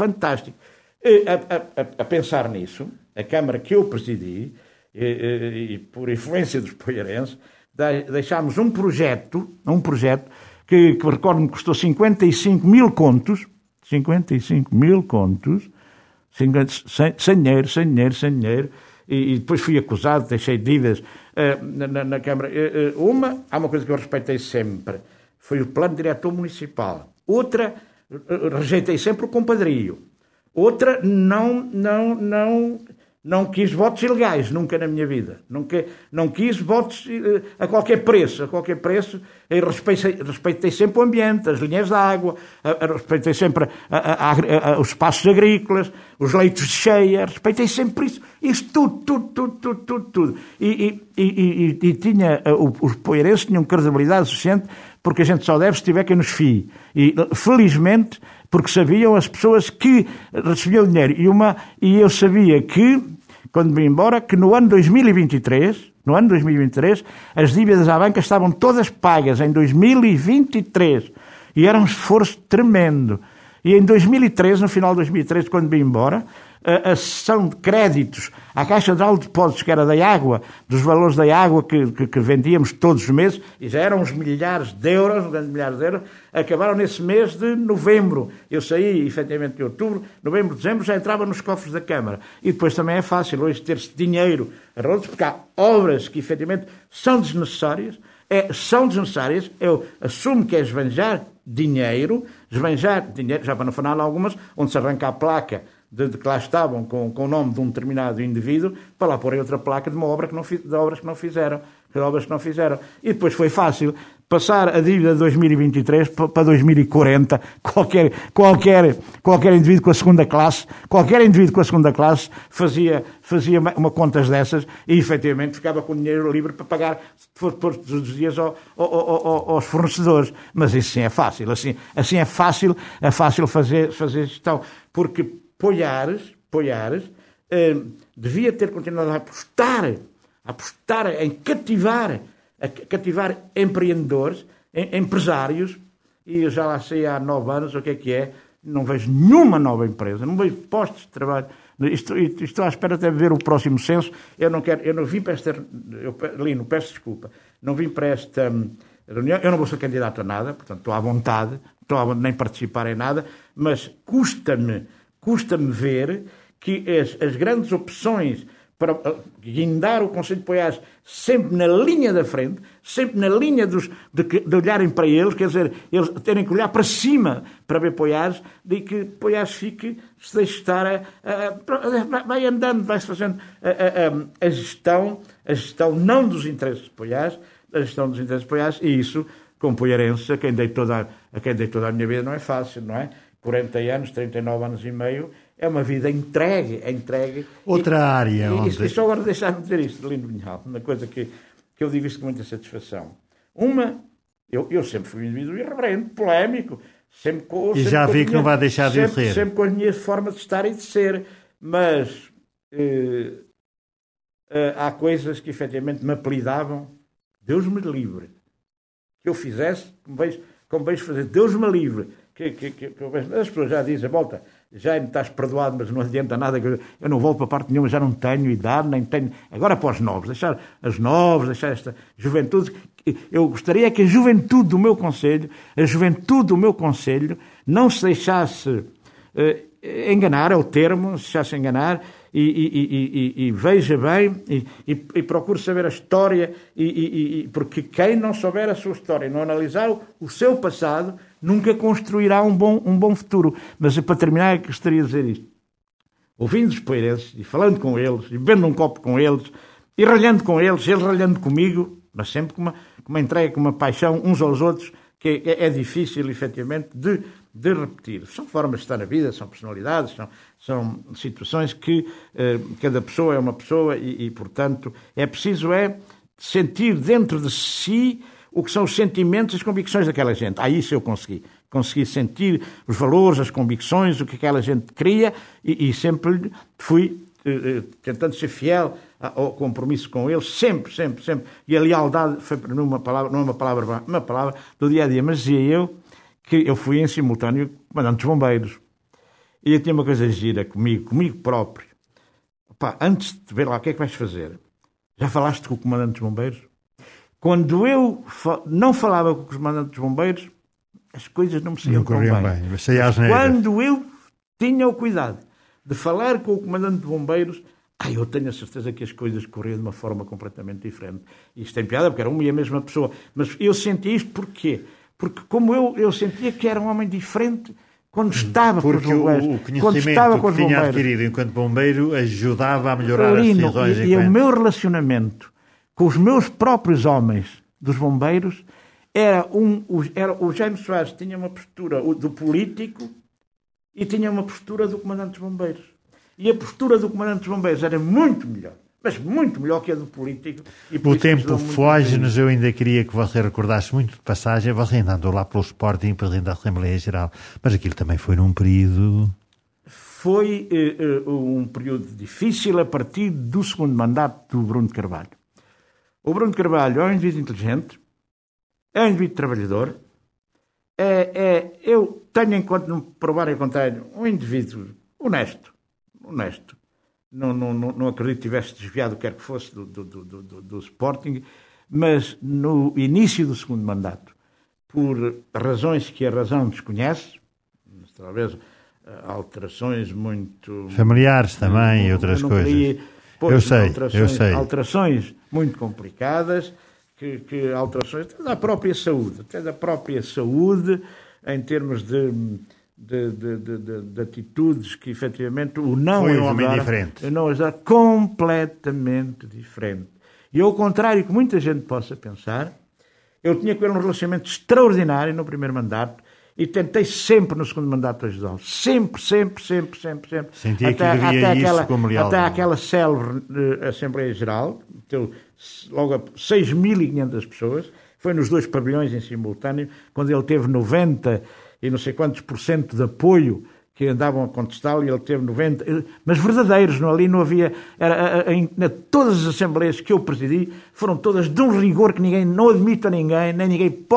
A pensar nisso, a Câmara que eu presidi, e por influência dos poiarenses, deixámos um projeto que recordo-me que custou 55 mil contos, sem dinheiro, e depois fui acusado, deixei dívidas na Câmara. Há uma coisa que eu respeitei sempre, foi o plano diretor municipal. Outra, rejeitei sempre o compadrio. Outra, não quis votos ilegais, nunca na minha vida. Não quis votos a qualquer preço. Eu respeitei sempre o ambiente, as linhas de água, respeitei sempre os espaços agrícolas, os leitos de cheia, respeitei sempre isso. Isso tudo. E tinha, os poiarenses tinham credibilidade suficiente, porque a gente só deve se tiver quem nos fie. E, felizmente, porque sabiam as pessoas que recebiam dinheiro. E eu sabia que, quando vim embora, que no ano 2023, as dívidas à banca estavam todas pagas em 2023. E era um esforço tremendo. E em 2013, no final de 2013, quando vim embora, a sessão de créditos à Caixa Geral de Depósitos, que era da água, dos valores da água que vendíamos todos os meses, e já eram uns milhares de euros, acabaram nesse mês de novembro. Eu saí, efetivamente, de outubro, novembro, dezembro, já entrava nos cofres da Câmara. E depois também é fácil hoje ter-se dinheiro a rodos, porque há obras que, efetivamente, são desnecessárias. Eu assumo que é esbanjar dinheiro, já para não falar algumas, onde se arranca a placa de que lá estavam com o nome de um determinado indivíduo, para lá porem outra placa de obras que não fizeram. E depois foi fácil passar a dívida de 2023 para 2040. Qualquer indivíduo com a segunda classe fazia uma contas dessas e efetivamente ficava com dinheiro livre para pagar todos os dias aos fornecedores. Mas isso sim é fácil. Assim é fácil fazer gestão. Porque Poiares devia ter continuado a apostar em cativar empreendedores, empresários, e eu já lá sei há 9 anos o que é, não vejo nenhuma nova empresa, não vejo postos de trabalho. Estou à espera até de ver o próximo censo. Eu não vim para Lino, peço desculpa, não vim para reunião. Eu não vou ser candidato a nada, portanto estou à vontade, nem participar em nada, mas custa-me ver que as grandes opções para guindar o Conselho de Poiares sempre na linha da frente, sempre na linha de olharem para eles, quer dizer, eles terem que olhar para cima para ver Poiares, de que Poiares se deixe estar vai andando, vai-se fazendo a gestão não dos interesses de Poiares, a gestão dos interesses de Poiares, e isso, como poiarense, a quem dei toda a minha vida não é fácil, não é? 40 anos, 39 anos e meio, é uma vida entregue. Outra área onde... E só agora deixar-me dizer isto, Lino Vinhal, uma coisa que eu digo isto com muita satisfação. Eu sempre fui um indivíduo irreverente, polémico, e já vi que não vai deixar de ser. Sempre com as minhas formas de estar e de ser, mas há coisas que efetivamente me apelidavam, Deus me livre, que eu fizesse, como vejo fazer, Deus me livre, que eu vejo. As pessoas já dizem, volta, já me estás perdoado, mas não adianta nada, eu não volto para parte nenhuma, já não tenho idade, nem tenho... Agora para os novos, deixar esta juventude. Eu gostaria que a juventude do meu concelho, não se deixasse enganar, é o termo, se deixasse enganar, e veja bem, e procure saber a história, porque quem não souber a sua história, não analisar o seu passado, nunca construirá um bom futuro. Mas para terminar, gostaria de dizer isto. Ouvindo os poeirenses, e falando com eles, e bebendo um copo com eles, e ralhando com eles ralhando comigo, mas sempre com uma entrega, com uma paixão uns aos outros, que é difícil, efetivamente, de repetir. São formas de estar na vida, são personalidades, são situações que cada pessoa é uma pessoa e, portanto, é preciso sentir dentro de si o que são os sentimentos e as convicções daquela gente. Isso eu consegui. Consegui sentir os valores, as convicções, o que aquela gente queria e sempre fui tentando ser fiel ao compromisso com eles, sempre. E a lealdade foi, não é uma palavra do dia a dia, mas dizia eu que eu fui em simultâneo comandante dos bombeiros. E eu tinha uma coisa gira comigo próprio. Antes de ver lá o que é que vais fazer, já falaste com o comandante dos bombeiros? Quando eu não falava com o comandante dos bombeiros, as coisas não me saíam tão bem. Quando eu tinha o cuidado de falar com o comandante de bombeiros, eu tenho a certeza que as coisas corriam de uma forma completamente diferente. Isto tem piada, porque era uma e a mesma pessoa. Mas eu senti isto porquê? Porque como eu sentia que era um homem diferente quando estava com os bombeiros. Porque o conhecimento que tinha adquirido enquanto bombeiro ajudava a melhorar as decisões. E o meu relacionamento com os meus próprios homens dos bombeiros o Jaime Soares tinha uma postura do político e tinha uma postura do comandante dos bombeiros. E a postura do comandante dos bombeiros era muito melhor, mas muito melhor que a do político. O tempo foge-nos, eu ainda queria que você recordasse muito de passagem. Você ainda andou lá pelo Sporting, presidente da Assembleia Geral, mas aquilo também foi num período... Foi um período difícil a partir do segundo mandato do Bruno de Carvalho. O Bruno de Carvalho é um indivíduo inteligente, é um indivíduo trabalhador, eu tenho, enquanto não provar em contrário, um indivíduo honesto. Não acredito que tivesse desviado o que quer que fosse do Sporting, mas no início do segundo mandato, por razões que a razão desconhece, talvez alterações muito... familiares também e outras coisas. Eu sei. Alterações muito complicadas, que alterações até da própria saúde, em termos de atitudes que efetivamente o não foi ajudaram, homem diferente. O não ajudaram, completamente diferente. E ao contrário que muita gente possa pensar, eu tinha que ver um relacionamento extraordinário no primeiro mandato e tentei sempre no segundo mandato ajudá-lo. Sempre. Sentia que devia isso como leal. Até aquela célebre Assembleia Geral, logo a 6.500 pessoas, foi nos 2 pavilhões em simultâneo, quando ele teve 90 e não sei quantos % de apoio que andavam a contestá-lo, e ele teve 90, mas verdadeiros, ali não havia, todas as assembleias que eu presidi foram todas de um rigor que ninguém, não admito a ninguém, nem ninguém pode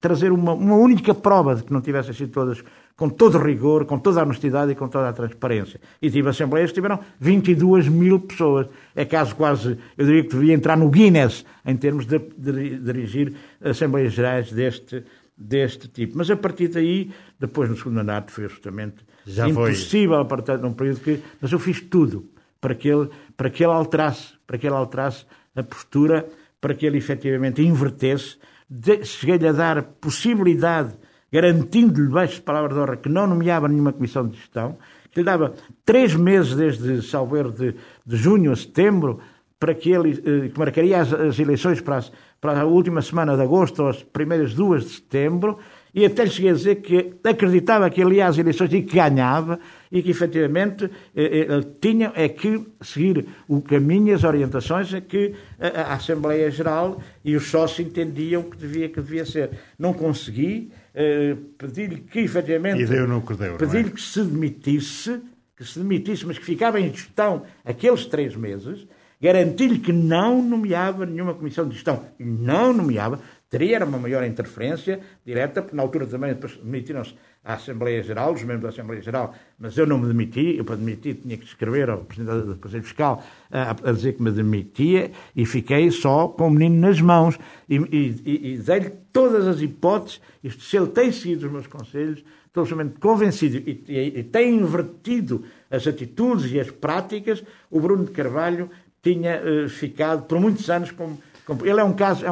trazer uma única prova de que não tivessem sido todas com todo o rigor, com toda a honestidade e com toda a transparência. E tive assembleias que tiveram 22 mil pessoas. É caso quase, eu diria que devia entrar no Guinness em termos de dirigir assembleias gerais deste tipo. Mas a partir daí, depois no segundo mandato, foi absolutamente impossível, a partir de um período mas eu fiz tudo para que ele alterasse a postura, para que ele efetivamente invertesse. Cheguei-lhe a dar possibilidade, garantindo-lhe, baixo de palavra de honra, que não nomeava nenhuma comissão de gestão, que lhe dava 3 meses desde, salvo erro, de junho a setembro, para que ele que marcaria as eleições para a última semana de agosto ou as primeiras 2 de setembro, e até lhe cheguei a dizer que acreditava que ele ia às eleições e que ganhava, e que efetivamente ele tinha que seguir o caminho e as orientações a que a Assembleia Geral e os sócios entendiam que devia ser. Não consegui, pedi-lhe que efetivamente... E deu no que deu, pedi-lhe que se demitisse, mas que ficava em gestão aqueles 3 meses, garanti-lhe que não nomeava nenhuma comissão de gestão. E não nomeava, teria uma maior interferência direta, porque na altura também demitiram-se à Assembleia Geral, os membros da Assembleia Geral, mas eu não me demiti. Eu, para demitir, tinha que escrever ao Presidente do Conselho Fiscal a dizer que me demitia, e fiquei só com o menino nas mãos e dei-lhe todas as hipóteses. E se ele tem seguido os meus conselhos, estou absolutamente convencido e tem invertido as atitudes e as práticas, o Bruno de Carvalho tinha ficado por muitos anos como ele é um caso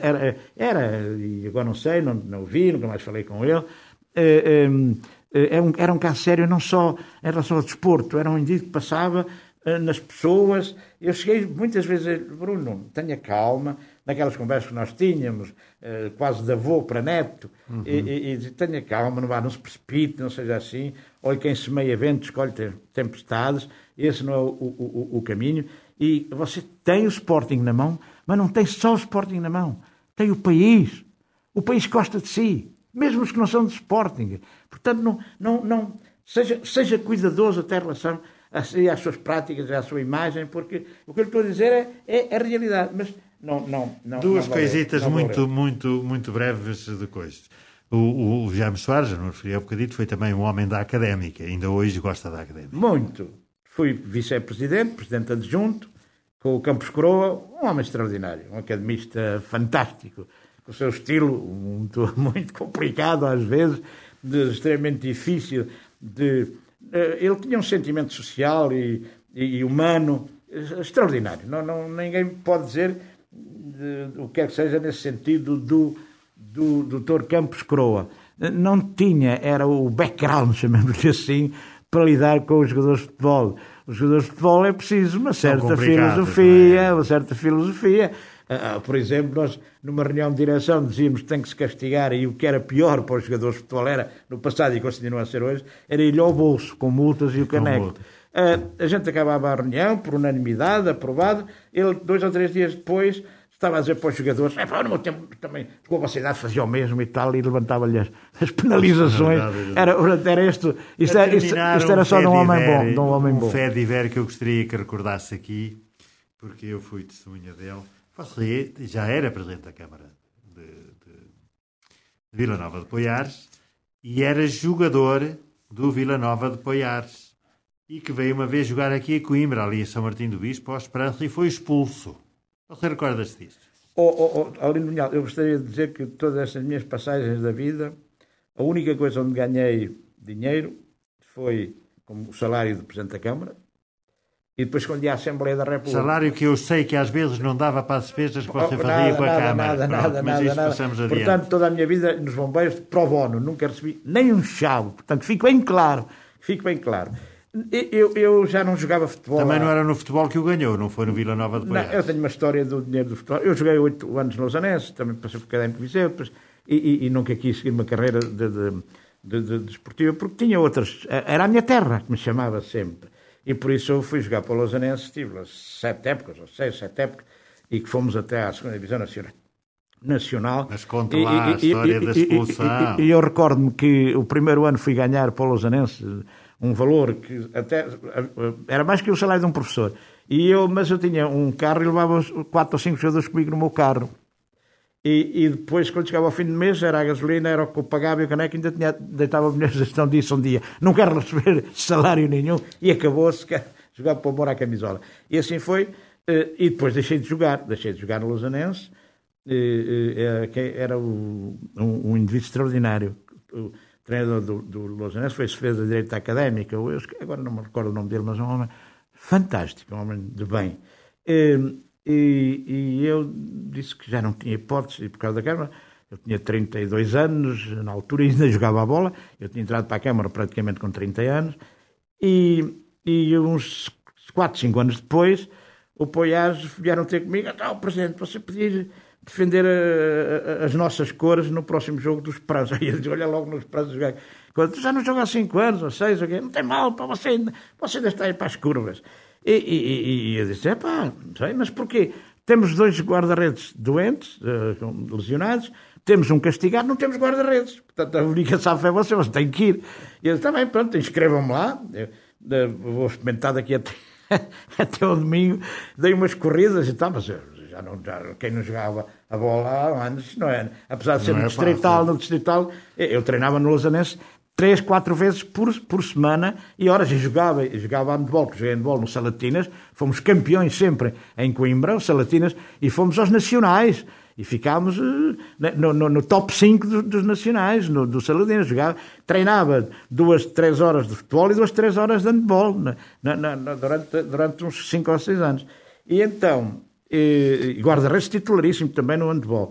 e agora não sei, não vi, nunca mais falei com ele, era um caso sério, não só em relação ao desporto, era um indivíduo que passava nas pessoas. Eu cheguei muitas vezes a dizer: Bruno, tenha calma, naquelas conversas que nós tínhamos, quase de avô para neto, e tenha calma, não se precipite, não seja assim, olha, quem semeia vento escolhe tempestades, esse não é o caminho. E você tem o Sporting na mão, mas não tem só o Sporting na mão, tem o país. O país gosta de si, mesmo os que não são de Sporting. Portanto, não seja cuidadoso até em relação às suas práticas, à sua imagem, porque o que eu estou a dizer é a realidade. Mas não. Duas coisitas muito breves de coisas. O Jaime Soares, eu não referi há bocadinho, foi também um homem da académica, ainda hoje gosta da académica. Muito. Fui vice-presidente, presidente adjunto, com o Campos Coroa, um homem extraordinário, um academista fantástico, com o seu estilo muito complicado às vezes, extremamente difícil. Ele tinha um sentimento social e humano extraordinário. Ninguém pode dizer o que quer que seja nesse sentido do Dr. Campos Coroa. Não tinha, era o background, chamemos-lhe assim, para lidar com os jogadores de futebol. Os jogadores de futebol é preciso uma certa filosofia. Por exemplo, nós, numa reunião de direção, dizíamos que tem que se castigar, e o que era pior para os jogadores de futebol era, no passado e continua a ser hoje, era ir ao bolso, com multas e o caneco. A gente acabava a reunião, por unanimidade, aprovado. Ele, 2 ou 3 dias depois, estava a dizer para os jogadores: no meu tempo também, com a vossa idade, fazia o mesmo e tal, e levantava-lhe as penalizações. Era isto era só de um homem bom. Um fé de Iver que eu gostaria que recordasse aqui, porque eu fui testemunha dele. Você já era presidente da Câmara de Vila Nova de Poiares e era jogador do Vila Nova de Poiares, e que veio uma vez jogar aqui a Coimbra, ali a São Martim do Bispo, ao Esperança, e foi expulso. Você recorda-se disto? Alino Vinhal, eu gostaria de dizer que todas estas minhas passagens da vida, a única coisa onde ganhei dinheiro foi como o salário do Presidente da Câmara, e depois quando ia à Assembleia da República. Salário que eu sei que às vezes não dava para as despesas que você fazia com a Câmara. Nada. Portanto, toda a minha vida nos bombeiros, pro bono, nunca recebi nem um chavo. Portanto, fique bem claro. Eu já não jogava futebol. Também não era no futebol que o ganhou, não foi no Vila Nova de Poiares. Eu tenho uma história do dinheiro do futebol. Eu joguei 8 anos no Lausanense, também passei por Académico de Viseu, e nunca quis seguir uma carreira de desportiva, porque tinha outras. Era a minha terra, que me chamava sempre. E por isso eu fui jogar para o Lausanense, estive lá 7 épocas, ou 6, 7 épocas, e que fomos até à 2ª Divisão Nacional. Mas conta lá a história da expulsão. E eu recordo-me que o primeiro ano fui ganhar para o Lausanense um valor que até era mais que o salário de um professor. Mas eu tinha um carro e levava 4 ou 5 jogadores comigo no meu carro. E depois, quando chegava ao fim do mês, era a gasolina, era o que eu pagava e o caneco, ainda deitava a minha gestão disso um dia. Não quero receber salário nenhum e acabou-se, jogar para pôr a camisola. E assim foi, e depois deixei de jogar no Lausanense, era um indivíduo extraordinário. O treinador do Lausanense fez a direita académica, eu agora não me recordo o nome dele, mas é um homem fantástico, um homem de bem. E eu disse que já não tinha hipótese por causa da Câmara. Eu tinha 32 anos, na altura ainda jogava a bola. Eu tinha entrado para a Câmara praticamente com 30 anos. E uns 4, 5 anos depois, o Poiares vieram ter comigo. Presidente, você podia defender as nossas cores no próximo jogo do Esperança. E eu disse, olha logo no Esperança jogar. Quando já não joga há 5 anos ou 6, não tem mal, para você ainda está aí para as curvas. E eu disse, não sei, mas porquê? Temos 2 guarda-redes doentes, lesionados, temos um castigado, não temos guarda-redes. Portanto, a única safa é você tem que ir. E eu disse, bem, pronto, inscrevam-me lá, vou experimentar daqui até o domingo, dei umas corridas e tal, mas quem não jogava a bola há anos, não é? Apesar de ser no distrital, eu treinava no Lausanense 3, 4 vezes por semana e horas, e jogava handball, que joguei handball no Salatinas, fomos campeões sempre em Coimbra, o Salatinas, e fomos aos nacionais, e ficámos no top 5 dos nacionais, do Salatinas, treinava 2, 3 horas de futebol e 2, 3 horas de handball, durante uns 5 ou 6 anos. E então, guarda-redes titularíssimo também no handball.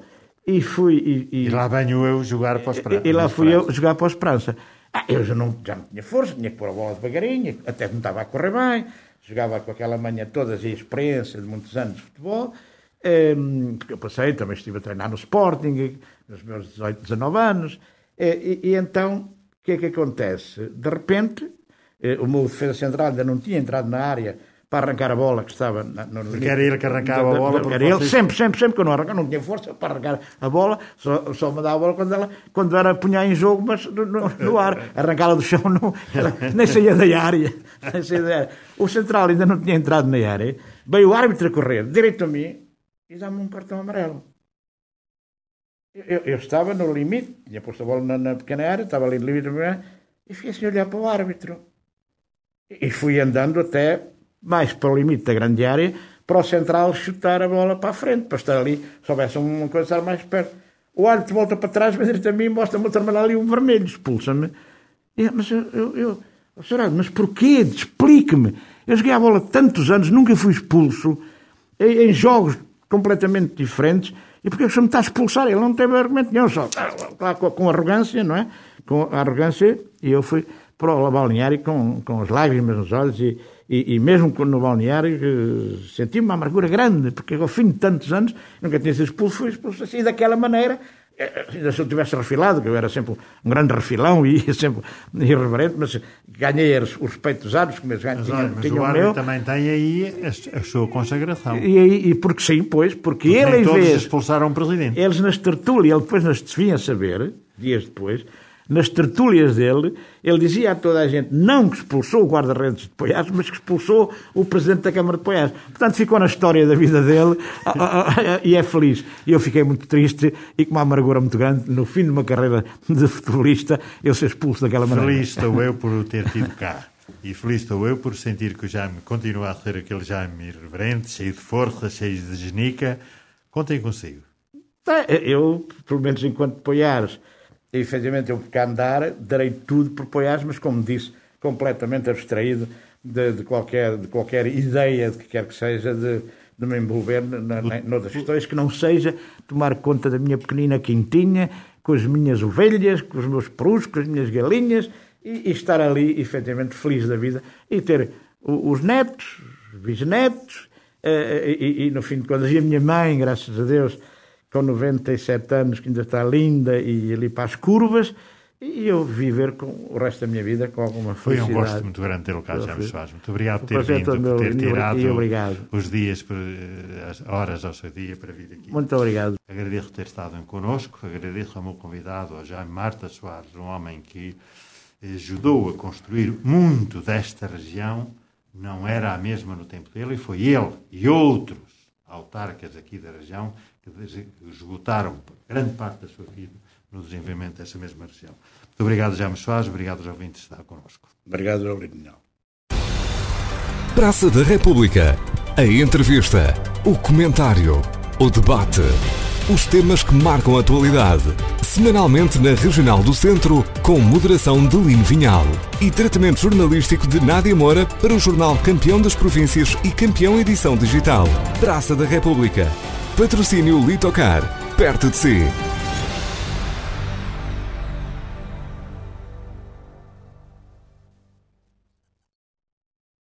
E lá venho eu jogar para o Esperança. E lá fui eu jogar para o Esperança. Eu já não tinha força, tinha que pôr a bola devagarinho, até me estava a correr bem, jogava com aquela manhã toda e a experiência de muitos anos de futebol, porque eu também estive a treinar no Sporting, nos meus 18, 19 anos, e então, o que é que acontece? De repente, o meu defesa central ainda não tinha entrado na área para arrancar a bola que estava porque era ele que arrancava a bola. Era ele, sempre que eu não tinha força para arrancar a bola, só me dava a bola quando era punhar em jogo, mas no ar, arrancá-la do chão, nem saía da área. O central ainda não tinha entrado na área, veio o árbitro a correr direito a mim e dá-me um cartão amarelo. Eu estava no limite, tinha posto a bola na pequena área, estava ali no limite e fiquei assim a olhar para o árbitro e fui andando até mais para o limite da grande área, para o central chutar a bola para a frente, para estar ali, se houvesse uma coisa, estar mais perto. O árbitro volta para trás, mas direito a mim, mostra-me o terminal ali um vermelho, expulsa-me. Mas porquê? Explique-me. Eu joguei a bola tantos anos, nunca fui expulso, em jogos completamente diferentes, e porquê que o senhor me está a expulsar? Ele não teve argumento nenhum, só com arrogância, não é? Com arrogância, e eu fui para o balneário com as lágrimas nos olhos e mesmo no balneário senti uma amargura grande, porque ao fim de tantos anos nunca tinha sido expulso, fui expulso assim daquela maneira. Se eu tivesse refilado, que eu era sempre um grande refilão e sempre irreverente, mas ganhei o respeito dos árbitros, como eles tinham o árbitro também tem aí a sua consagração. E porque sim, porque ele, em vez... expulsaram o presidente. Eles nas tertúlias, ele depois vinha a saber, dias depois, nas tertúlias dele, ele dizia a toda a gente não que expulsou o guarda-redes de Poiares, mas que expulsou o presidente da Câmara de Poiares. Portanto, ficou na história da vida dele e é feliz. E eu fiquei muito triste e com uma amargura muito grande, no fim de uma carreira de futebolista, eu ser expulso daquela maneira. Feliz estou eu por o ter tido cá. E feliz estou eu por sentir que o Jaime continua a ser aquele Jaime irreverente, cheio de força, cheio de genica. Contem consigo. Eu, pelo menos enquanto Poiares, efetivamente eu cá andar, darei tudo por Poiares, mas como disse, completamente abstraído de qualquer ideia de que quer que seja de me envolver noutras questões, que não seja tomar conta da minha pequenina quintinha, com as minhas ovelhas, com os meus perus, com as minhas galinhas, e estar ali efetivamente feliz da vida e ter os netos, os bisnetos, e no fim de contas, e a minha mãe, graças a Deus, com 97 anos, que ainda está linda e ali para as curvas, e eu viver com o resto da minha vida com alguma felicidade. Foi um gosto muito grande ter o cá, Jaime Soares. Muito obrigado por ter vindo, por ter tirado os dias, as horas ao seu dia para vir aqui. Muito obrigado. Agradeço ter estado connosco, agradeço ao meu convidado, ao Jaime Marta Soares, um homem que ajudou a construir muito desta região, não era a mesma no tempo dele, e foi ele e outros autarcas aqui da região que esgotaram grande parte da sua vida no desenvolvimento dessa mesma região. Muito obrigado, Jaime Soares, obrigado aos ouvintes de estar connosco. Obrigado, Aureliano. Praça da República. A entrevista, o comentário, o debate. Os temas que marcam a atualidade. Semanalmente na Regional do Centro, com moderação de Lino Vinhal. E tratamento jornalístico de Nádia Moura para o jornal Campeão das Províncias e Campeão Edição Digital. Praça da República. Patrocínio Litocar. Perto de si.